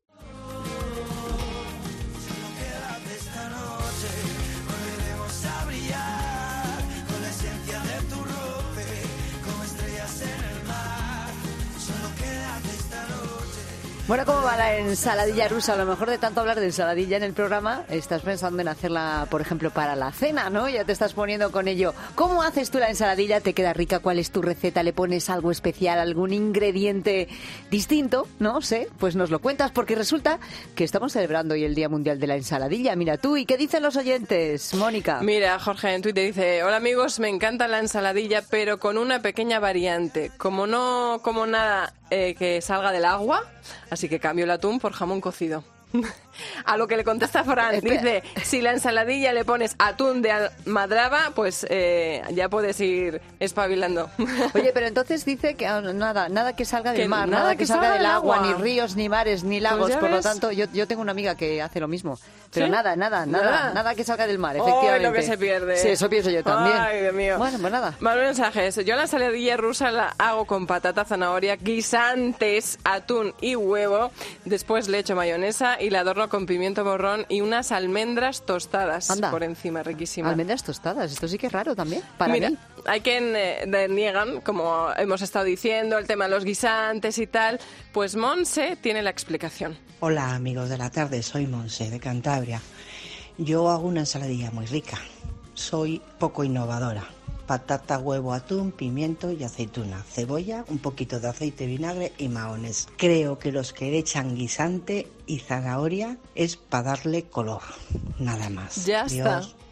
Bueno, ¿cómo va la ensaladilla rusa? A lo mejor de tanto hablar de ensaladilla en el programa, estás pensando en hacerla, por ejemplo, para la cena, ¿no? Ya te estás poniendo con ello. ¿Cómo haces tú la ensaladilla? ¿Te queda rica? ¿Cuál es tu receta? ¿Le pones algo especial, algún ingrediente distinto? No sé, pues nos lo cuentas porque resulta que estamos celebrando hoy el Día Mundial de la Ensaladilla. Mira tú, ¿y qué dicen los oyentes? Mónica. Mira, Jorge en Twitter dice, hola amigos, me encanta la ensaladilla, pero con una pequeña variante. Como no como nada eh, que salga del agua... Así que cambio el atún por jamón cocido. A lo que le contesta Fran, dice, si la ensaladilla le pones atún de almadraba, pues eh, ya puedes ir espabilando. Oye, pero entonces dice que oh, nada nada que salga del que mar, nada, nada que, que salga del agua, agua, ni ríos, ni mares, ni lagos, pues por ves. lo tanto, yo, yo tengo una amiga que hace lo mismo. Pero ¿Sí? nada, nada, nada, nada, nada que salga del mar, efectivamente. Oh, lo que se pierde. Sí, eso pienso yo también. Ay, Dios mío. Bueno, pues nada. Más mensajes. Yo la ensaladilla rusa la hago con patata, zanahoria, guisantes, atún y huevo. Después le echo mayonesa y la adorno con pimiento morrón y unas almendras tostadas. Anda. Por encima, riquísima. Almendras tostadas, esto sí que es raro también, para Mira, mí. hay quien eh, niegan, como hemos estado diciendo, el tema de los guisantes y tal. Pues Monse tiene la explicación. Hola amigos de la tarde, soy Monse de Cantabria. Yo hago una ensaladilla muy rica. Soy poco innovadora. Patata, huevo, atún, pimiento y aceituna. Cebolla, un poquito de aceite, vinagre y mahones. Creo que los que le echan guisante y zanahoria es para darle color. Nada más. Ya Dios. está.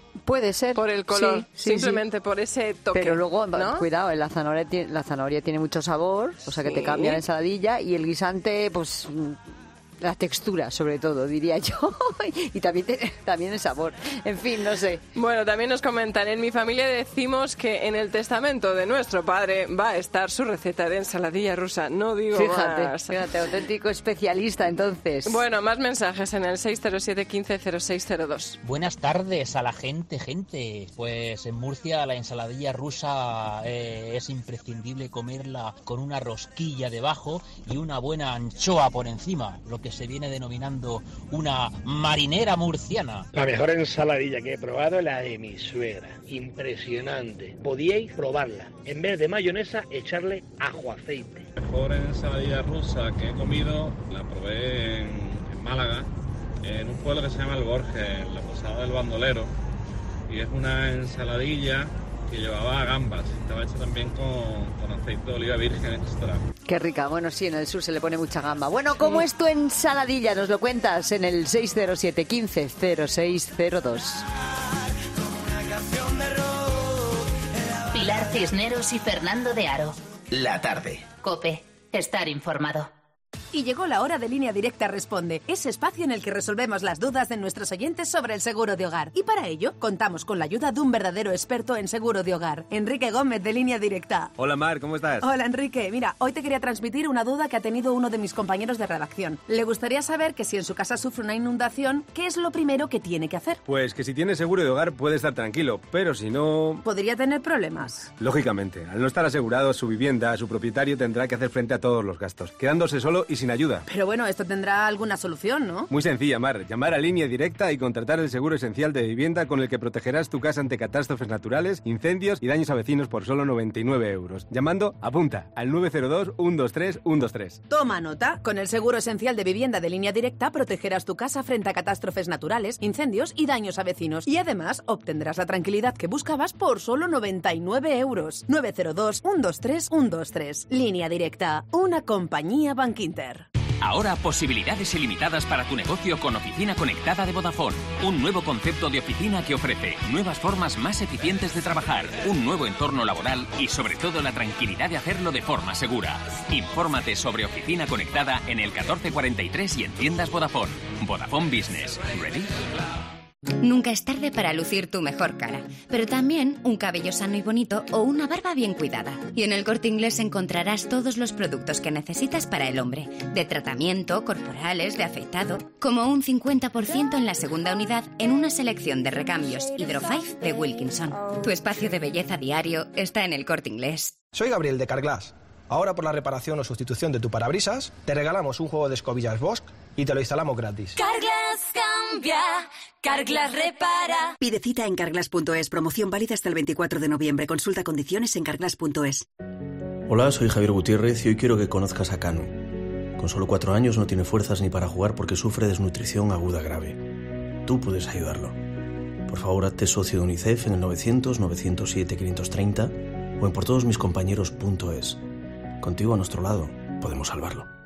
Puede ser. Por el color, sí, sí, simplemente sí. por ese toque. Pero luego, ¿no? cuidado, la zanahoria, tiene, la zanahoria tiene mucho sabor, o sea que Sí. te cambia la ensaladilla, y el guisante, pues... la textura, sobre todo, diría yo. Y también, te, también el sabor. En fin, no sé. Bueno, también nos comentan, en mi familia decimos que en el testamento de nuestro padre va a estar su receta de ensaladilla rusa. No digo Fíjate, más. fíjate, auténtico especialista, entonces. Bueno, más mensajes en el seis cero siete, quince cero seis cero dos. Buenas tardes a la gente, gente. Pues en Murcia la ensaladilla rusa eh, es imprescindible comerla con una rosquilla debajo y una buena anchoa por encima, lo que se viene denominando una marinera murciana. La mejor ensaladilla que he probado es la de mi suegra. Impresionante. Podíais probarla. En vez de mayonesa, echarle ajo aceite. La mejor ensaladilla rusa que he comido la probé en, en Málaga, en un pueblo que se llama El Borges, en la Posada del Bandolero. Y es una ensaladilla que llevaba gambas. Estaba hecha también con, con aceite de oliva virgen extra. Qué rica. Bueno, sí, en el sur se le pone mucha gamba. Bueno, ¿cómo es tu ensaladilla? Nos lo cuentas en el seis cero siete, quince cero seis cero dos. Pilar Cisneros y Fernando de Aro. La tarde. COPE. Estar informado. Y llegó la hora de Línea Directa Responde, ese espacio en el que resolvemos las dudas de nuestros oyentes sobre el seguro de hogar. Y para ello, contamos con la ayuda de un verdadero experto en seguro de hogar, Enrique Gómez, de Línea Directa. Hola Mar, ¿cómo estás? Hola Enrique, mira, hoy te quería transmitir una duda que ha tenido uno de mis compañeros de redacción. Le gustaría saber que si en su casa sufre una inundación, ¿qué es lo primero que tiene que hacer? Pues que si tiene seguro de hogar puede estar tranquilo, pero si no... ¿Podría tener problemas? Lógicamente, al no estar asegurado su vivienda, su propietario tendrá que hacer frente a todos los gastos, quedándose solo y sin ayuda. Pero bueno, esto tendrá alguna solución, ¿no? Muy sencilla, Mar. Llamar a Línea Directa y contratar el seguro esencial de vivienda con el que protegerás tu casa ante catástrofes naturales, incendios y daños a vecinos por solo noventa y nueve euros. Llamando, apunta, al nueve cero dos, uno dos tres, uno dos tres. Toma nota. Con el seguro esencial de vivienda de Línea Directa protegerás tu casa frente a catástrofes naturales, incendios y daños a vecinos. Y además obtendrás la tranquilidad que buscabas por solo noventa y nueve euros. nueve cero dos, uno dos tres, uno dos tres. Línea Directa. Una compañía Bankinter. Ahora posibilidades ilimitadas para tu negocio con Oficina Conectada de Vodafone. Un nuevo concepto de oficina que ofrece nuevas formas más eficientes de trabajar, un nuevo entorno laboral y sobre todo la tranquilidad de hacerlo de forma segura. Infórmate sobre Oficina Conectada en el catorce cuarenta y tres y en tiendas Vodafone. Vodafone Business. ¿Ready? Nunca es tarde para lucir tu mejor cara, pero también un cabello sano y bonito o una barba bien cuidada. Y en el Corte Inglés encontrarás todos los productos que necesitas para el hombre, de tratamiento, corporales, de afeitado, como un cincuenta por ciento en la segunda unidad en una selección de recambios Hydro Five de Wilkinson. Tu espacio de belleza diario está en el Corte Inglés. Soy Gabriel de Carglass. Ahora por la reparación o sustitución de tu parabrisas, te regalamos un juego de escobillas Bosch y te lo instalamos gratis. Carglass cambia, Carglass repara. Pide cita en carglass punto es. Promoción válida hasta el veinticuatro de noviembre. Consulta condiciones en carglass punto es. Hola, soy Javier Gutiérrez y hoy quiero que conozcas a Canu. Con solo cuatro años no tiene fuerzas ni para jugar porque sufre desnutrición aguda grave. Tú puedes ayudarlo. Por favor, hazte socio de UNICEF en el novecientos, novecientos siete, quinientos treinta o en por todos mis compañeros punto es. Contigo a nuestro lado, podemos salvarlo.